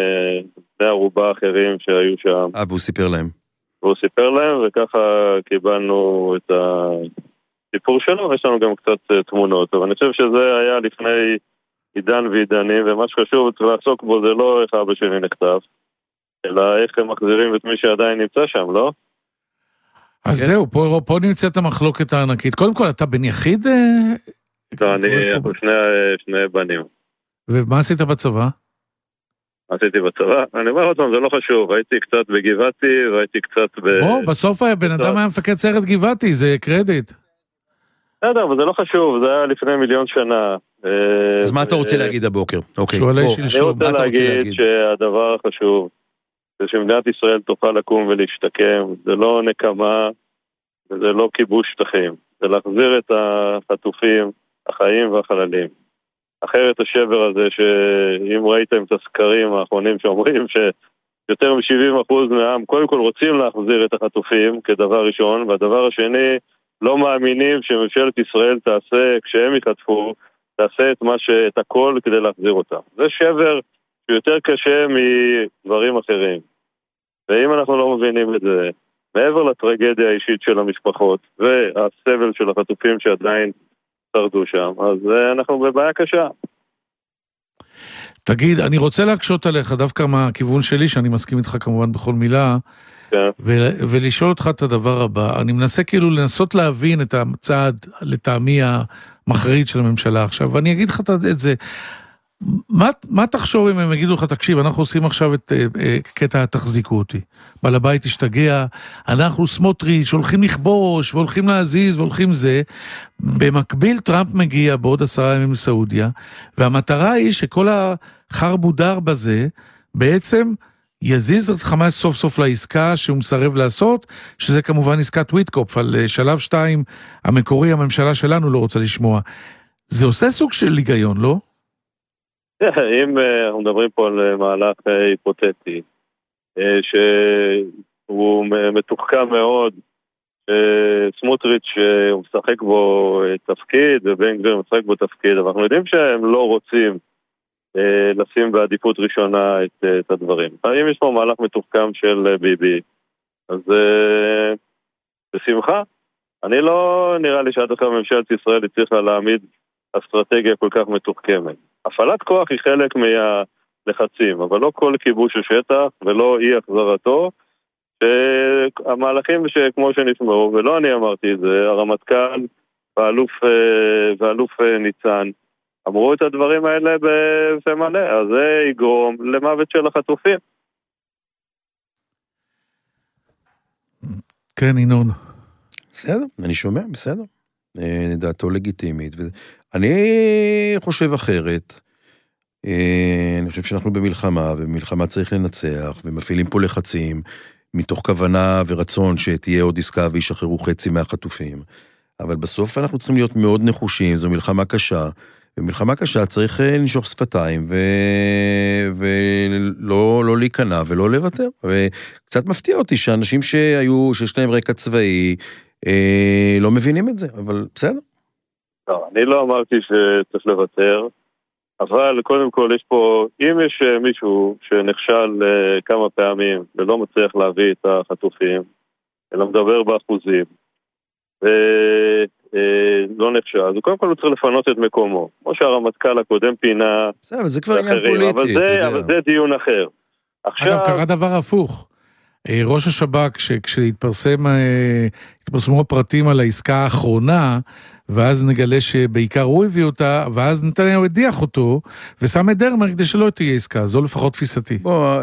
בני ערובה אחרים שהיו שם. והוא סיפר להם. והוא סיפר להם, וככה קיבלנו את הסיפור שלו, ויש לנו גם קצת תמונות. אבל אני חושב שזה היה לפני עידן ועידנים, ומה שחשוב צריך לעסוק בו זה לא איך אבא שלי נחטף, אלא איך הם מחזירים את מי שעדיין נמצא שם, לא? אז זהו, פה נמצאת המחלוקת הענקית. קודם כל, אתה בן יחיד? לא, אני שני בנים. ומה עשית בצבא? עשיתי בצבא? אני אומר אותם, זה לא חשוב. הייתי קצת בגבעתי, והייתי קצת בסוף בן אדם היה מפקד סיירת גבעתי, זה קרדיט. בסדר, אבל זה לא חשוב, זה היה לפני 1,000,000 שנה. אז מה אתה רוצה להגיד הבוקר? אני רוצה להגיד שהדבר החשוב, זה שמדינת ישראל תוכל לקום ולהשתקם, זה לא נקמה, וזה לא כיבוש שטחים, זה להחזיר את החטופים, החיים והחללים. אחרת השבר הזה, שאם ראיתם את הסקרים האחרונים שאומרים שיותר מ-70% מהעם, קודם כל רוצים להחזיר את החטופים כדבר ראשון, והדבר השני, לא מאמינים שממשלת ישראל תעשה, כשהם יחטפו, תעשה את הכל כדי להחזיר אותם. זה שבר שיותר קשה מדברים אחרים. ואם אנחנו לא מבינים את זה, מעבר לטרגדיה האישית של המשפחות והסבל של החטופים שעדיין שרדו שם, אז אנחנו בבעיה קשה. תגיד, אני רוצה להקשות עליך דווקא מהכיוון שלי, שאני מסכים איתך כמובן בכל מילה, ולשאול אותך את הדבר הבא. אני מנסה כאילו לנסות להבין את הצעד לטעמי המחריד של הממשלה עכשיו, ואני אגיד לך את זה, מה תחשוב אם הם יגידו לך, תקשיב, אנחנו עושים עכשיו את קטע תחזיקו אותי, בעל הבית השתגע, אנחנו סמוטריץ' הולכים לכבוש, והולכים להזיז, והולכים זה, במקביל טראמפ מגיע בעוד 10 ימים לסעודיה, והמטרה היא שכל החרבודר בזה, בעצם יזיז את חמאס סוף סוף לעסקה שהוא מסרב לעשות, שזה כמובן עסקת וויטקופ, על שלב 2 המקורי, הממשלה שלנו לא רוצה לשמוע. זה עושה סוג של היגיון, לא? אם אנחנו מדברים פה על מהלך היפותטי, שהוא מתוחכם מאוד, סמוטריץ' הוא משחק בו תפקיד, ובן גביר משחק בו תפקיד, אבל אנחנו יודעים שהם לא רוצים לשים בעדיפות ראשונה את הדברים. אם יש פה מהלך מתוחכם של ביבי, אז בשמחה. אני לא נראה לי שעד אחר ממשלת ישראל הצליחה להעמיד אסטרטגיה כל כך מתוחכמת. הפעלת כוח היא חלק מהלחצים, אבל לא כל כיבוש השטח ולא אי החזרתו, המהלכים שכמו שנשמעו, ולא אני אמרתי את זה, הרמטכ"ל ואלוף ניצן, אמרו את הדברים האלה בפה מלא, אז זה יגרום למוות של החטופים. כן, ינון. בסדר, אני שומע, בסדר. דעתו לגיטימית. אני חושב אחרת. אני חושב שאנחנו במלחמה, ובמלחמה צריך לנצח, ומפעילים פה לחצים, מתוך כוונה ורצון שתהיה עוד עסקה וישחררו חצי מהחטופים. אבל בסוף אנחנו צריכים להיות מאוד נחושים, זו מלחמה קשה, במלחמה קשה צריך לנשוך שפתיים ולא להיכנע ולא לוותר. וקצת מפתיע אותי שאנשים שיש להם רקע צבאי לא מבינים את זה, אבל בסדר. לא, אני לא אמרתי שצריך לוותר, אבל קודם כל יש פה, אם יש מישהו שנכשל כמה פעמים ולא מצליח להביא את החטופים, אלא מדבר באחוזים, ולא נכשל, אז קודם כל הוא צריך לפנות את מקומו, כמו שהרמטכ"ל הקודם פינה. בסדר, אבל זה כבר עניין פוליטי. אבל זה דיון אחר. אגב, קרה דבר הפוך. ראש השב"כ, כשהתפרסמו הפרטים על העסקה האחרונה, ואז נגלה שבעיקר הוא הביא אותה, ואז נתניהו הדיח אותו, ושם את דרמר כדי שלא תהיה עסקה, זו לפחות תפיסתי.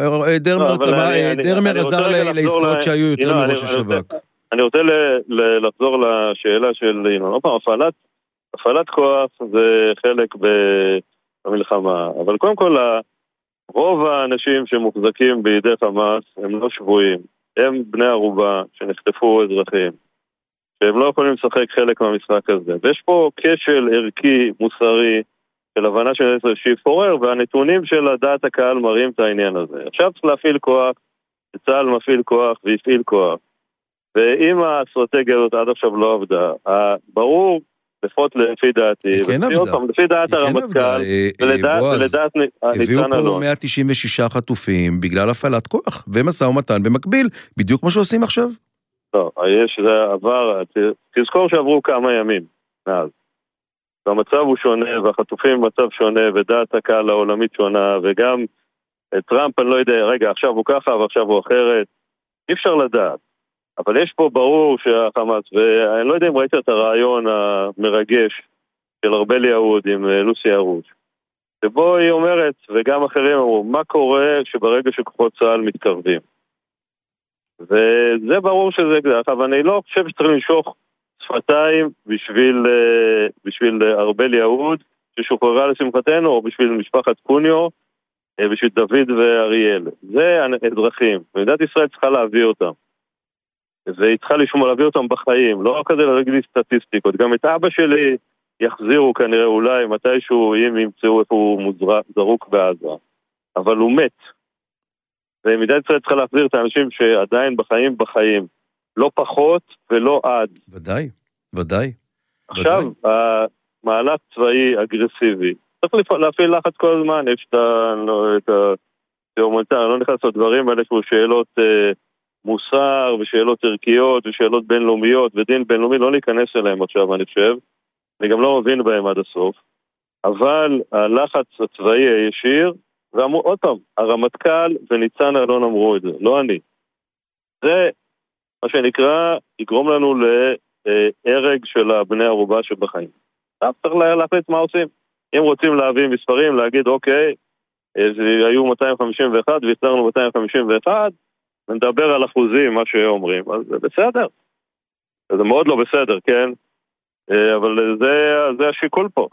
דרמר עזר לעסקאות שהיו יותר מראש השב"כ. אני רוצה לחזור לשאלה של ינון. הפעלת כוח זה חלק במלחמה, אבל קודם כל רוב האנשים שמוחזקים בידי חמאס הם לא שבויים, הם בני ערובה שנחטפו אזרחים, שהם לא יכולים לשחק חלק מהמשחק הזה. ויש פה כשל ערכי, מוסרי, של הבנה של איזה שיפורר, והנתונים של דעת הקהל מראים את העניין הזה. עכשיו צריך להפעיל כוח, צה"ל מפעיל כוח והפעיל כוח. ואם האסטרטגיה הזאת עד עכשיו לא עבדה, ברור, לפחות לפי דעתי, לפי דעת הרמטכ"ל, ולדעת הביאו פה 196 חטופים בגלל הפעלת כוח, ומשא ומתן במקביל, בדיוק כמו שעושים עכשיו. לא, זה עבר, תזכור שעברו כמה ימים מאז. והמצב הוא שונה, והחטופים במצב שונה, ודעת הקהל העולמית שונה, וגם טראמפ, אני לא יודע, רגע, עכשיו הוא ככה, ועכשיו הוא אחרת. אי אפשר לדעת. אבל יש פה ברור שהחמאס, ואני לא יודע אם ראית את הרעיון המרגש של ארבל יהוד עם לוסי ארוש, שבו היא אומרת, וגם אחרים אמרו, מה קורה שברגע שכוחות צה"ל מתקרבים? וזה ברור שזה ככה, אבל אני לא חושב שצריך לנשוך שפתיים בשביל ארבל יהוד, ששוחררה לשמחתנו, או בשביל משפחת קוניו, בשביל דוד ואריאל. זה אזרחים, ומדינת ישראל צריכה להביא אותם. והיא צריכה להביא אותם בחיים, לא כדי להגיד לי סטטיסטיקות. גם את אבא שלי יחזירו כנראה אולי מתישהו, אם ימצאו איפה הוא זרוק בעזה. אבל הוא מת. ומדינת ישראל צריכה להחזיר את האנשים שעדיין בחיים. לא פחות ולא עד. ודאי. עכשיו, המהלך צבאי אגרסיבי. צריך להפעיל לחץ כל הזמן. יש את ההומניטר, אני לא נכנס לדברים האלה שהוא שאלות מוסר ושאלות ערכיות ושאלות בינלאומיות ודין בינלאומי, לא ניכנס אליהם עכשיו, אני חושב. אני גם לא מבין בהם עד הסוף. אבל הלחץ הצבאי הישיר, ואמרו עוד פעם, הרמטכ"ל וניצן אלון אמרו את זה, לא אני. זה, מה שנקרא, יגרום לנו להרג של הבני ערובה שבחיים. צריך להחליט מה עושים. אם רוצים להביא מספרים, להגיד, אוקיי, היו 251 והחזרנו 251, נדבר על אחוזים, מה שאומרים, אז זה בסדר. זה מאוד לא בסדר, כן? אבל זה השיקול פה.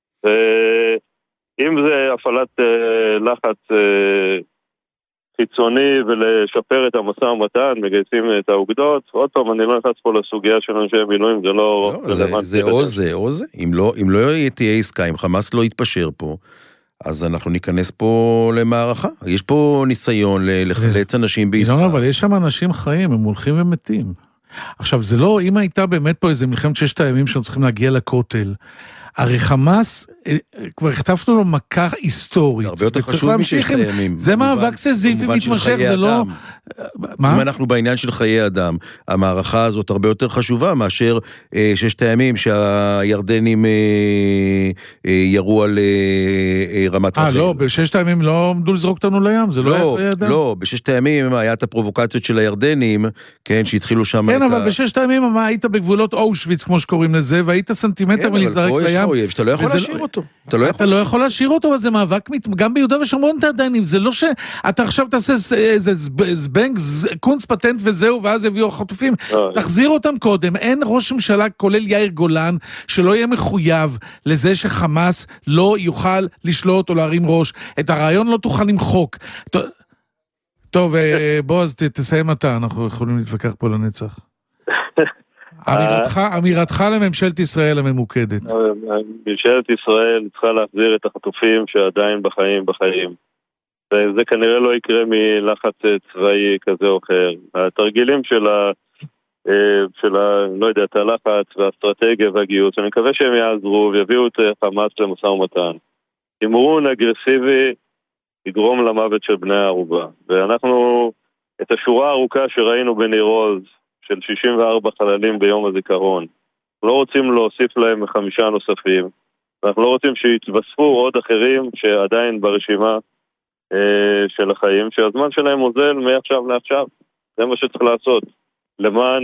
אם זה הפעלת לחץ חיצוני ולשפר את המשא ומתן, מגייסים את האוגדות, עוד פעם, אני לא נכנס פה לסוגיה של אנשי מילואים, זה לא... זה או זה. אם לא תהיה עסקה, אם חמאס לא יתפשר פה, אז אנחנו ניכנס פה למערכה. יש פה ניסיון לחלץ אנשים בעסקה. לא, אבל יש שם אנשים חיים, הם הולכים ומתים. עכשיו, זה לא, אם הייתה באמת פה איזה מלחמת 6 הימים שאנחנו צריכים להגיע לכותל, הרי חמאס, כבר הכתבנו לו מכה היסטורית. זה הרבה יותר חשוב מששת הימים. זה מאבק סזיפי מתמשך, זה לא... אם אנחנו בעניין של חיי אדם, המערכה הזאת הרבה יותר חשובה מאשר 6 הימים שהירדנים ירו על רמת רחל. לא, ב6 הימים לא עמדו לזרוק אותנו לים, זה לא היה חיי אדם. לא, ב6 הימים היה את הפרובוקציות של הירדנים, כן, שהתחילו שם... כן, אבל ב6 הימים היית בגבולות אושוויץ, כמו שקוראים לזה, והיית סנטימטר מלזרק לים, האויב, שאתה לא יכול להשאיר אותו. אתה לא יכול להשאיר אותו, אבל זה מאבק, גם ביהודה ושומרון תעדיינים, זה לא שאתה עכשיו תעשה איזה זבנג, קונץ פטנט וזהו, ואז יביאו החטופים, תחזיר אותם קודם, אין ראש ממשלה, כולל יאיר גולן, שלא יהיה מחויב לזה שחמאס לא יוכל לשלוט או להרים ראש, את הרעיון לא תוכל למחוק. טוב, בועז, תסיים אתה, אנחנו יכולים להתווכח פה לנצח. אמירתך לממשלת ישראל הממוקדת. ממשלת ישראל צריכה להחזיר את החטופים שעדיין בחיים. וזה כנראה לא יקרה מלחץ צבאי כזה או אחר. התרגילים של לא יודע, את הלחץ והאסטרטגיה והגיוס, אני מקווה שהם יעזרו ויביאו את חמאס למשא ומתן. תמרון אגרסיבי יגרום למוות של בני הערובה. ואנחנו, את השורה הארוכה שראינו בניר עוז, של 64 חללים ביום הזיכרון, לא רוצים להוסיף להם 5 נוספים, אנחנו לא רוצים שיתווספו עוד אחרים שעדיין ברשימה של החיים, שהזמן שלהם מוזל מעכשיו לעכשיו. זה מה שצריך לעשות. למען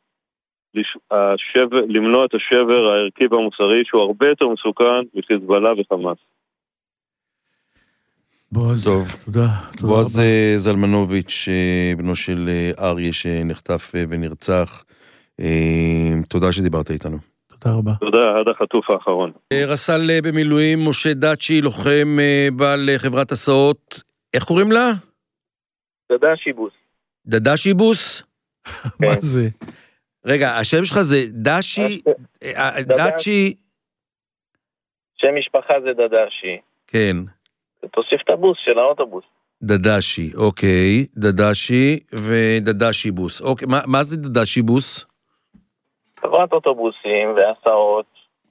למנוע את השבר הערכי והמוסרי, שהוא הרבה יותר מסוכן מחיזבאללה וחמאס. בועז, תודה. בועז זלמנוביץ', בנו של אריה שנחטף ונרצח. תודה שדיברת איתנו. תודה רבה. תודה, עד החטוף האחרון. רס"ל במילואים, משה דאצ'י, לוחם בעל חברת הסעות. איך קוראים לה? דדאשיבוס. דדאשיבוס? מה זה? רגע, השם שלך זה דאצ'י? דאצ'י? שם משפחה זה דדאשי. כן. תוסיף את הבוס של האוטובוס. דדאשי, אוקיי. דדאשי ודדאשיבוס. אוקיי, מה זה דדאשיבוס? חברת אוטובוסים והסעות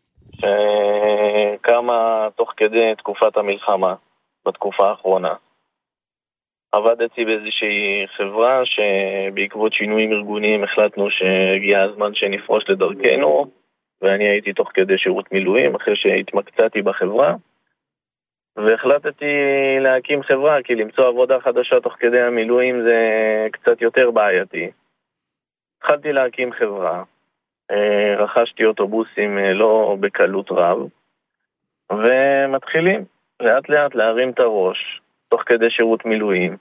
שקמה תוך כדי תקופת המלחמה, בתקופה האחרונה. עבדתי באיזושהי חברה שבעקבות שינויים ארגוניים החלטנו שהגיע הזמן שנפרוש לדרכנו, ואני הייתי תוך כדי שירות מילואים אחרי שהתמקצעתי בחברה, והחלטתי להקים חברה, כי למצוא עבודה חדשה תוך כדי המילואים זה קצת יותר בעייתי. התחלתי להקים חברה, רכשתי אוטובוסים לא בקלות רב, ומתחילים לאט לאט להרים את הראש, תוך כדי שירות מילואים,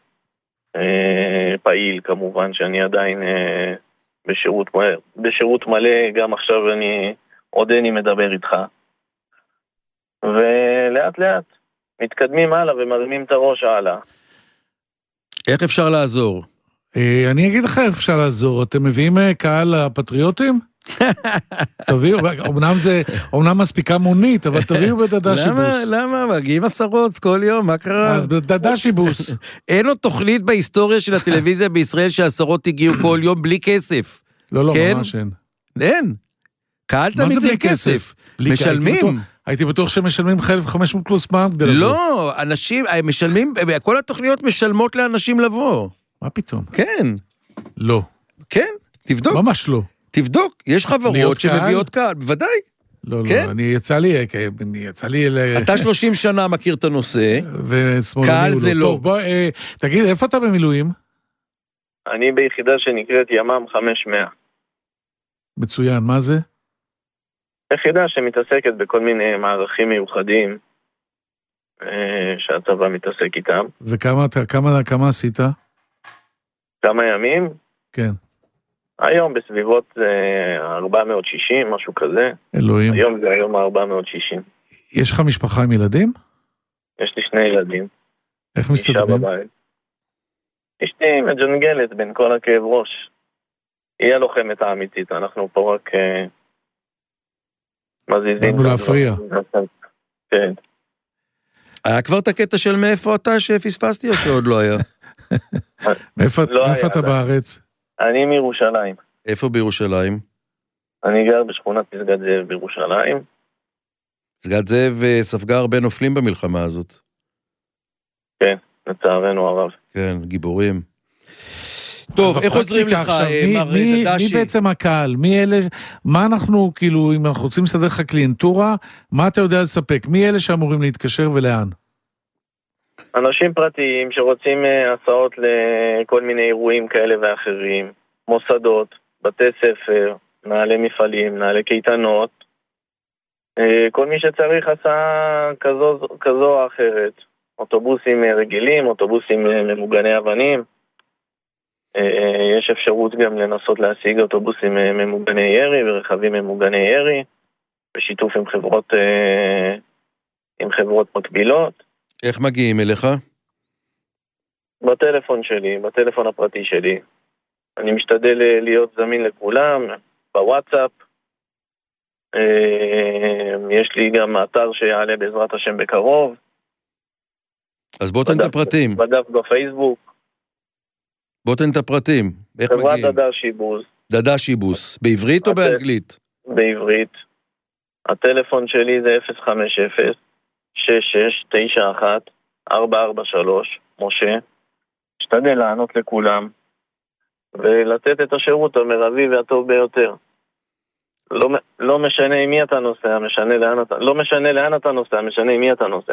פעיל כמובן שאני עדיין בשירות מלא, גם עכשיו אני עודני מדבר איתך, ולאט לאט מתקדמים הלאה ומרימים את הראש הלאה. איך אפשר לעזור? אני אגיד לך איך אפשר לעזור, אתם מביאים קהל הפטריוטים? תביאו, אומנם מספיקה מונית, אבל תביאו בדדאשיבוס. למה? מגיעים 10 כל יום, מה קרה? אז בדדאשיבוס. אין עוד תוכנית בהיסטוריה של הטלוויזיה בישראל ש10 הגיעו כל יום בלי כסף. לא, ממש אין. אין. קהל תמיד זה כסף. משלמים. הייתי בטוח שמשלמים 1,500 פלוס מע"מ. לא, אנשים, משלמים, כל התוכניות משלמות לאנשים לבוא. מה פתאום? כן. לא. כן, תבדוק. ממש לא. תבדוק, יש חברות שמביאות קהל, בוודאי. לא, אני יצא לי... אתה 30 שנה מכיר את הנושא, קהל זה לא. טוב, בוא, תגיד, איפה אתה במילואים? אני ביחידה שנקראת ימ"מ 500. מצוין, מה זה? יחידה שמתעסקת בכל מיני מערכים מיוחדים, שהצבא מתעסק איתם. וכמה עשית? כמה ימים? כן. היום בסביבות 460, משהו כזה. אלוהים. היום זה היום 460. יש לך משפחה עם ילדים? יש לי 2 ילדים. איך מסתדרים? אשתי מג'נגלת בין כל הכאב ראש. היא הלוחמת האמיתית, אנחנו פה רק מזיזים. באנו להפריע. כן. היה כבר את הקטע של מאיפה אתה שפספסתי או שעוד לא היה? מאיפה אתה בארץ? אני מירושלים. איפה בירושלים? אני גר בשכונת פסגת זאב בירושלים. פסגת זאב ספגה הרבה נופלים במלחמה הזאת. כן, לצערנו הרב. כן, גיבורים. טוב, איך עוזרים לך, מר דדאשי? מי בעצם הקהל? מי אלה, מה אנחנו, כאילו, אם אנחנו רוצים לסדר לך קליינטורה, מה אתה יודע לספק? מי אלה שאמורים להתקשר ולאן? אנשים פרטיים שרוצים הסעות לכל מיני אירועים כאלה ואחרים, מוסדות, בתי ספר, מנהלי מפעלים, מנהלי קייטנות, כל מי שצריך עשה כזו או אחרת. אוטובוסים רגילים, אוטובוסים ממוגני אבנים. יש אפשרות גם לנסות להשיג אוטובוסים ממוגני ירי ורכבים ממוגני ירי, בשיתוף עם חברות מקבילות. איך מגיעים אליך? בטלפון שלי, בטלפון הפרטי שלי. אני משתדל להיות זמין לכולם, בוואטסאפ. יש לי גם אתר שיעלה בעזרת השם בקרוב. אז בוא תן את הפרטים. בדף בפייסבוק. בוא תן את הפרטים. איך מגיעים? חברת דדה שיבוס. דדה שיבוס. בעברית או באנגלית? בעברית. הטלפון שלי זה 050-6691-443. משה. משתדל לענות לכולם. ולתת את השירות המרבי והטוב ביותר. לא משנה עם מי אתה נוסע, לא משנה לאן אתה נוסע, משנה עם מי אתה נוסע.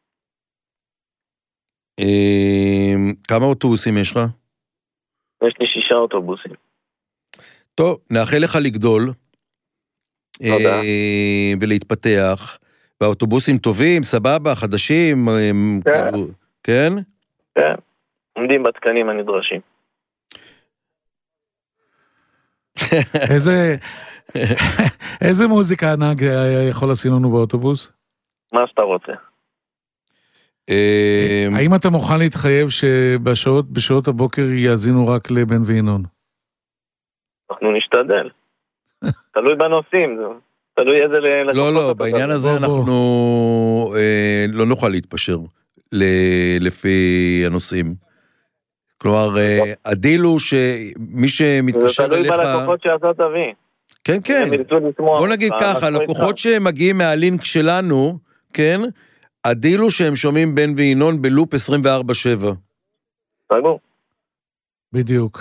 כמה אוטובוסים יש לך? יש לי 6 אוטובוסים. טוב, נאחל לך לגדול. תודה. ולהתפתח. והאוטובוסים טובים, סבבה, חדשים. כן. כן? כן. עומדים בתקנים הנדרשים. איזה מוזיקה הנהג יכול לשים לנו באוטובוס? מה שאתה רוצה. האם אתה מוכן להתחייב שבשעות הבוקר יאזינו רק לבן וינון? אנחנו נשתדל. תלוי בנושאים, תלוי איזה... לא, בעניין הזה אנחנו לא נוכל להתפשר לפי הנושאים. כלומר, הדיל הוא שמי שמתקשר אליך... זה תלוי בלקוחות שאתה תביא. כן, כן. בוא נגיד ככה, לקוחות שמגיעים מהלינק שלנו, כן, הדיל הוא שהם שומעים בן וינון בלופ 24/7. סגור. בדיוק.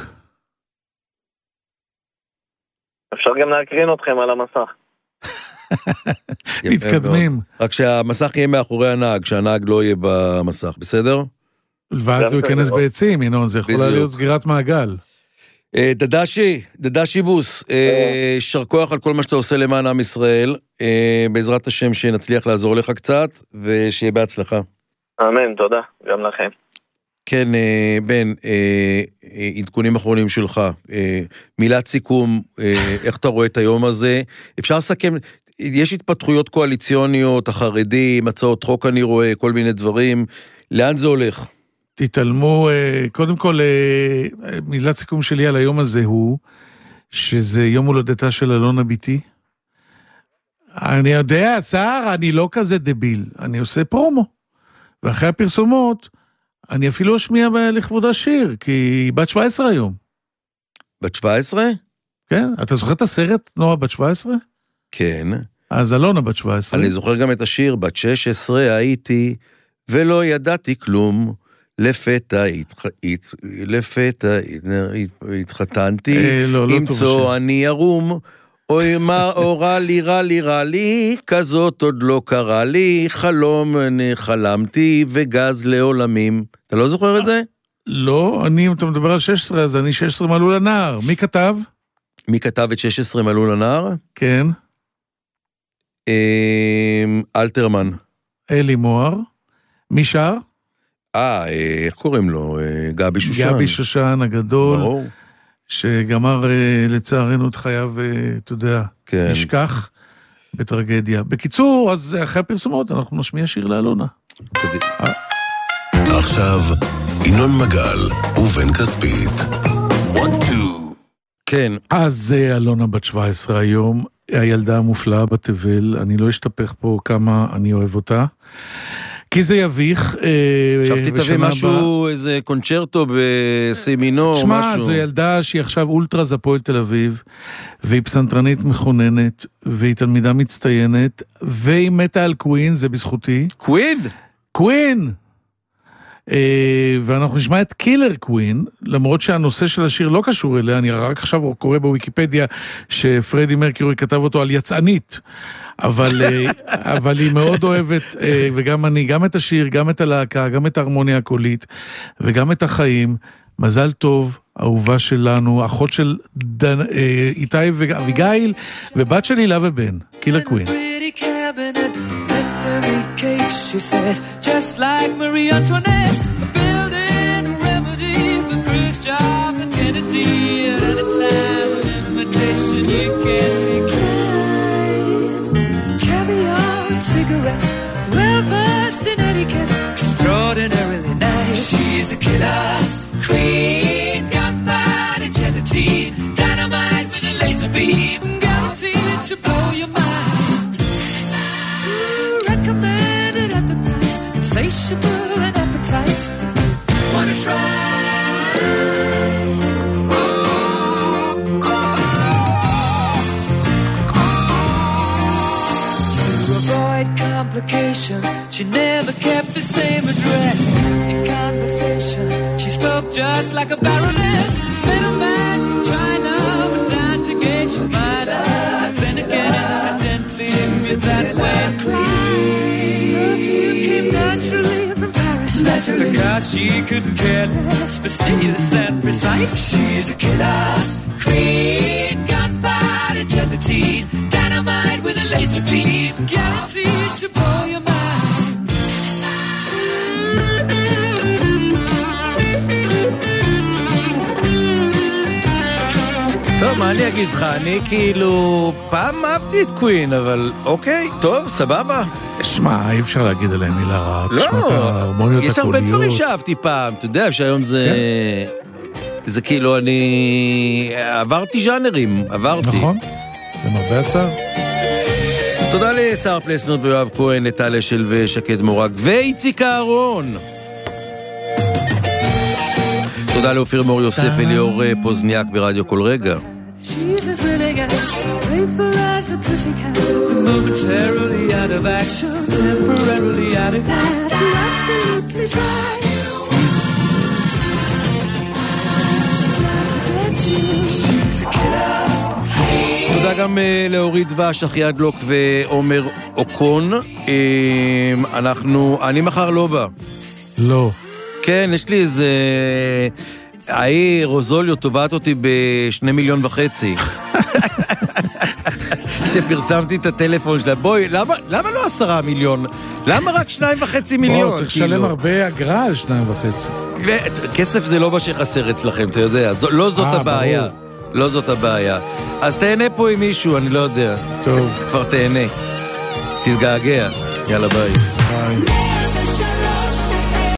אפשר גם להקרין אתכם על המסך. מתקדמים. רק שהמסך יהיה מאחורי הנהג, שהנהג לא יהיה במסך, בסדר? ואז הוא ייכנס בעצים, ינון, זה יכול להיות סגירת מעגל. דדה שיבוס, שר כוח על כל מה שאתה עושה למען עם ישראל, בעזרת השם שנצליח לעזור לך קצת, ושיהיה בהצלחה. אמן, תודה, גם לכם. כן, בן, עדכונים אחרונים שלך, מילת סיכום, איך אתה רואה את היום הזה, אפשר לסכם, יש התפתחויות קואליציוניות, החרדים, הצעות חוק אני רואה, כל מיני דברים, לאן זה הולך? תתעלמו, קודם כל, מילת סיכום שלי על היום הזה הוא, שזה יום הולדתה של אלונה ביתי. אני יודע, שר, אני לא כזה דביל, אני עושה פרומו. ואחרי הפרסומות, אני אפילו אשמיע לכבודה שיר, כי היא בת 17 היום. בת 17? כן, אתה זוכר את הסרט, נועה בת 17? כן. אז אלונה בת 17. אני זוכר גם את השיר, בת 16 הייתי, ולא ידעתי כלום, לפתע התחתנתי, אמצוא אני ירום, אוי מה אורה לי רע לי, כזאת עוד לא קרה לי, חלום חלמתי וגז לעולמים. אתה לא זוכר את זה? לא, אם אתה מדבר על 16, אז אני 16 מלול הנער. מי כתב? מי כתב את 16 מלול הנער? כן. אלתרמן. אלי מוהר. מי שר? איך קוראים לו? גבי שושן. גבי שושן הגדול. ברור. שגמר לצערנו את חייו, אתה יודע, כן. נשכח בטרגדיה. בקיצור, אז אחרי הפרסומות אנחנו נשמיע שיר לאלונה. עכשיו, ינון מגל ובן כספית. 1, 2. כן. אז אלונה בת 17 היום, הילדה המופלאה בתבל, אני לא אשתפך פה כמה אני אוהב אותה. כי זה יביך. חשבתי תביא משהו, איזה קונצ'רטו בסימינור, משהו. תשמע, זו ילדה שהיא עכשיו אולטרה הפועל תל אביב, והיא פסנתרנית מכוננת, והיא תלמידה מצטיינת, והיא מתה על קווין, זה בזכותי. קווין? קווין! ואנחנו נשמע את קילר קווין, למרות שהנושא של השיר לא קשור אליה, אני רק עכשיו קורא בוויקיפדיה שפרדי מרקיורי כתב אותו על יצאנית, אבל היא מאוד אוהבת, וגם אני, גם את השיר, גם את הלהקה, גם את ההרמוניה הקולית, וגם את החיים. מזל טוב, אהובה שלנו, אחות של איתי ואביגיל, ובת של הילה ובן, קילר קווין. cabinet, let them eat cake, she says, just like Marie Antoinette. Building a remedy for Khrushchev and Kennedy. At any time, an invitation you can't decline. Caviar and cigarettes, well-versed in etiquette, extraordinarily nice. She's a killer queen, gunpowder gelatine, dynamite with a laser beam, guaranteed to blow your mind. Recommended at the price, insatiable and appetite. Wanna try? Complications. She never kept the same address. In conversation, she spoke just like a baroness. Middleman from China went down to gauge your mind. Then again, incidentally, with that way. Perfume came naturally from Paris. The car she couldn't care less, fastidious and precise. She's a killer queen, gunpowder gelatine, dynamite with a laser beam, guaranteed to blow your mind. טוב, מה אני אגיד לך? אני כאילו פעם אהבתי את קווין, אבל אוקיי, טוב, סבבה. שמע, אי אפשר להגיד עליהם מילה רעה. לא, יש הרבה הקוליות. דברים שאהבתי פעם, אתה יודע שהיום זה... זה כאילו אני... עברתי ז'אנרים, עברתי. נכון, זה מרבה הצער. תודה לשר פלסנר ויואב כהן, לטל אשל ושקד מורג ואיציק אהרון. תודה לאופיר מור יוסף וליאור פוזניאק ברדיו כל רגע. Jesus living as playful as the pussycat, momentarily out of action, temporarily out of gas. You absolutely try. תודה גם לאורית דבש, אחי הדלוק ועומר אוקון. אני מחר לא בא. לא. כן, יש לי איזה... רוזוליו תובעת אותי ב2.5 מיליון. שפרסמתי את הטלפון שלה. בואי, למה לא 10 מיליון? למה רק 2.5 מיליון? בוא, צריך לשלם הרבה אגרה על 2.5. כסף זה לא מה שחסר אצלכם, אתה יודע. לא זאת הבעיה. לא זאת הבעיה. אז תהנה פה עם מישהו, אני לא יודע. טוב. כבר תהנה. תתגעגע. יאללה ביי. ביי.